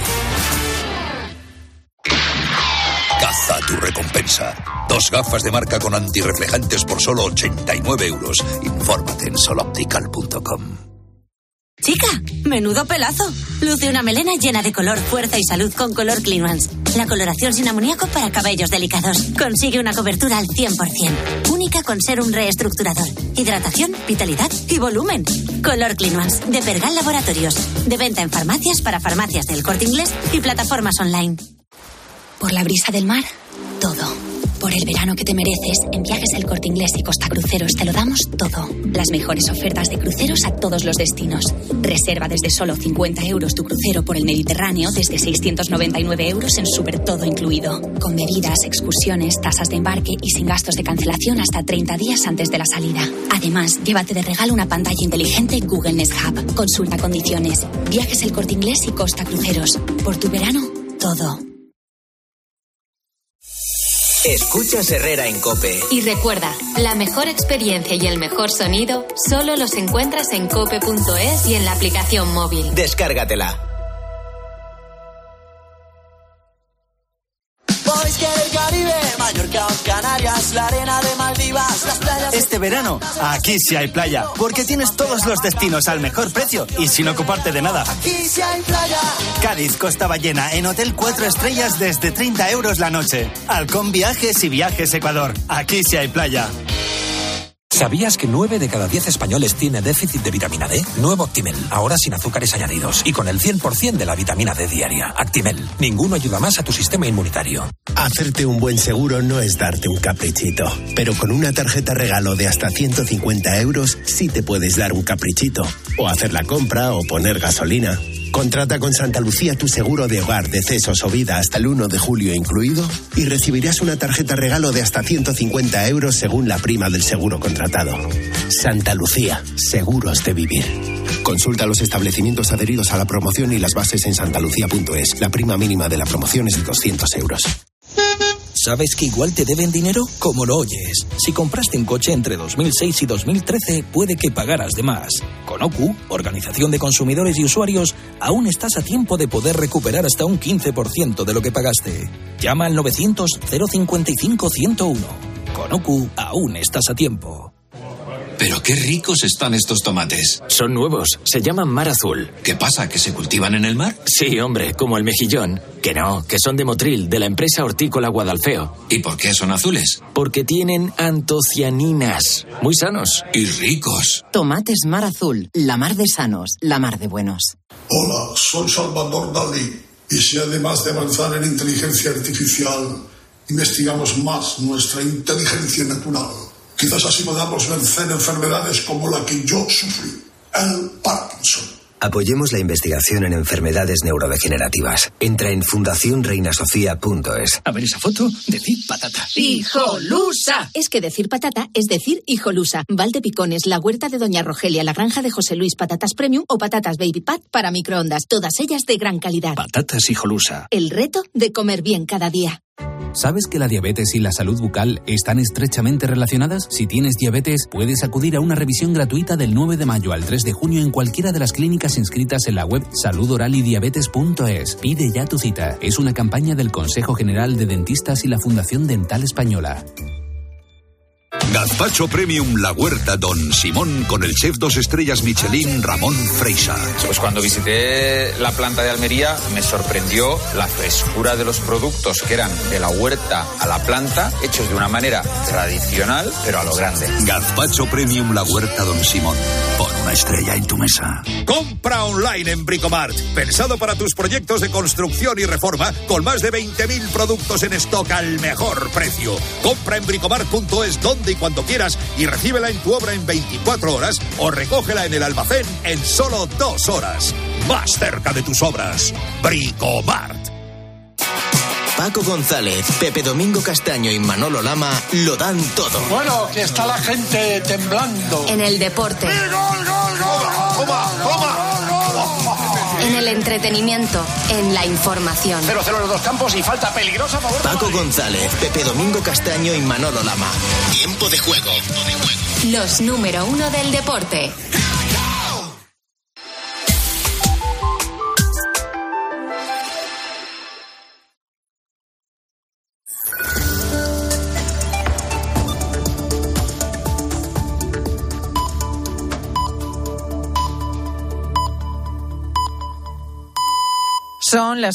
Caza tu recompensa. Dos gafas de marca con antirreflejantes por solo ochenta y nueve euros. Infórmate en soloptical punto com. Chica, menudo pelazo. Luce una melena llena de color, fuerza y salud con Color Clean Ones. La coloración sin amoníaco para cabellos delicados. Consigue una cobertura al cien por ciento. Única con serum reestructurador. Hidratación, vitalidad y volumen. Color Clean Ones, de Pergal Laboratorios. De venta en farmacias para farmacias del Corte Inglés y plataformas online. Por la brisa del mar, todo. Por el verano que te mereces, en Viajes El Corte Inglés y Costa Cruceros te lo damos todo. Las mejores ofertas de cruceros a todos los destinos. Reserva desde solo cincuenta euros tu crucero por el Mediterráneo, desde seiscientos noventa y nueve euros en Super Todo incluido. Con bebidas, excursiones, tasas de embarque y sin gastos de cancelación hasta treinta días antes de la salida. Además, llévate de regalo una pantalla inteligente Google Nest Hub. Consulta condiciones. Viajes El Corte Inglés y Costa Cruceros. Por tu verano, todo. Escuchas Herrera en COPE. Y recuerda, la mejor experiencia y el mejor sonido solo los encuentras en cope punto es y en la aplicación móvil. Descárgatela. Mallorca, Canarias, la arena de Maldivas, las playas... Este verano, aquí sí hay playa, porque tienes todos los destinos al mejor precio y sin ocuparte de nada. Aquí sí hay playa. Cádiz, Costa Ballena, en hotel cuatro estrellas desde treinta euros la noche. Halcón Viajes y Viajes Ecuador. Aquí sí hay playa. ¿Sabías que nueve de cada diez españoles tiene déficit de vitamina D? Nuevo Actimel, ahora sin azúcares añadidos y con el cien por ciento de la vitamina D diaria. Actimel, ninguno ayuda más a tu sistema inmunitario. Hacerte un buen seguro no es darte un caprichito, pero con una tarjeta regalo de hasta ciento cincuenta euros sí te puedes dar un caprichito, o hacer la compra o poner gasolina. Contrata con Santa Lucía tu seguro de hogar, decesos o vida hasta el uno de julio incluido y recibirás una tarjeta regalo de hasta ciento cincuenta euros según la prima del seguro contratado. Santa Lucía, seguros de vivir. Consulta los establecimientos adheridos a la promoción y las bases en santalucía punto es. La prima mínima de la promoción es de doscientos euros. ¿Sabes que igual te deben dinero? Como lo oyes. Si compraste un coche entre dos mil seis y dos mil trece, puede que pagaras de más. Con O C U, Organización de Consumidores y Usuarios, aún estás a tiempo de poder recuperar hasta un quince por ciento de lo que pagaste. Llama al novecientos, cero cincuenta y cinco, ciento uno. Con O C U, aún estás a tiempo. Pero qué ricos están estos tomates. Son nuevos, se llaman Mar Azul. ¿Qué pasa, que se cultivan en el mar? Sí, hombre, como el mejillón. Que no, que son de Motril, de la empresa hortícola Guadalfeo. ¿Y por qué son azules? Porque tienen antocianinas. Muy sanos. Y ricos. Tomates Mar Azul, la mar de sanos, la mar de buenos. Hola, soy Salvador Dalí. Y si además de avanzar en inteligencia artificial, investigamos más nuestra inteligencia natural, quizás así podamos vencer enfermedades como la que yo sufrí, el Parkinson. Apoyemos la investigación en enfermedades neurodegenerativas. Entra en fundación reina sofía punto es. A ver esa foto, decir patata. ¡Hijolusa! Es que decir patata es decir hijolusa. Valdepicones, la huerta de Doña Rogelia, la granja de José Luis, patatas premium o patatas baby pat para microondas. Todas ellas de gran calidad. Patatas hijolusa. El reto de comer bien cada día. ¿Sabes que la diabetes y la salud bucal están estrechamente relacionadas? Si tienes diabetes, puedes acudir a una revisión gratuita del nueve de mayo al tres de junio en cualquiera de las clínicas inscritas en la web salud oral y diabetes punto es. Pide ya tu cita. Es una campaña del Consejo General de Dentistas y la Fundación Dental Española. Gazpacho Premium La Huerta Don Simón con el chef dos estrellas Michelin Ramón Freixa. Pues cuando visité la planta de Almería me sorprendió la frescura de los productos que eran de la huerta a la planta, hechos de una manera tradicional, pero a lo grande. Gazpacho Premium La Huerta Don Simón. Pon una estrella en tu mesa. Compra online en Bricomart. Pensado para tus proyectos de construcción y reforma con más de veinte mil productos en stock al mejor precio. Compra en bricomart punto es donde y cuando quieras y recíbela en tu obra en veinticuatro horas o recógela en el almacén en solo dos horas. Más cerca de tus obras. Bricomart. Paco González, Pepe Domingo Castaño y Manolo Lama lo dan todo. Bueno, que está la gente temblando. En el deporte. ¡Gol, gol, gol! ¡Toma, toma! en el entretenimiento, en la información. cero cero en los dos campos y falta peligrosa a favor. Paco González, Pepe Domingo Castaño y Manolo Lama. Tiempo de juego. Los número uno del deporte. Son las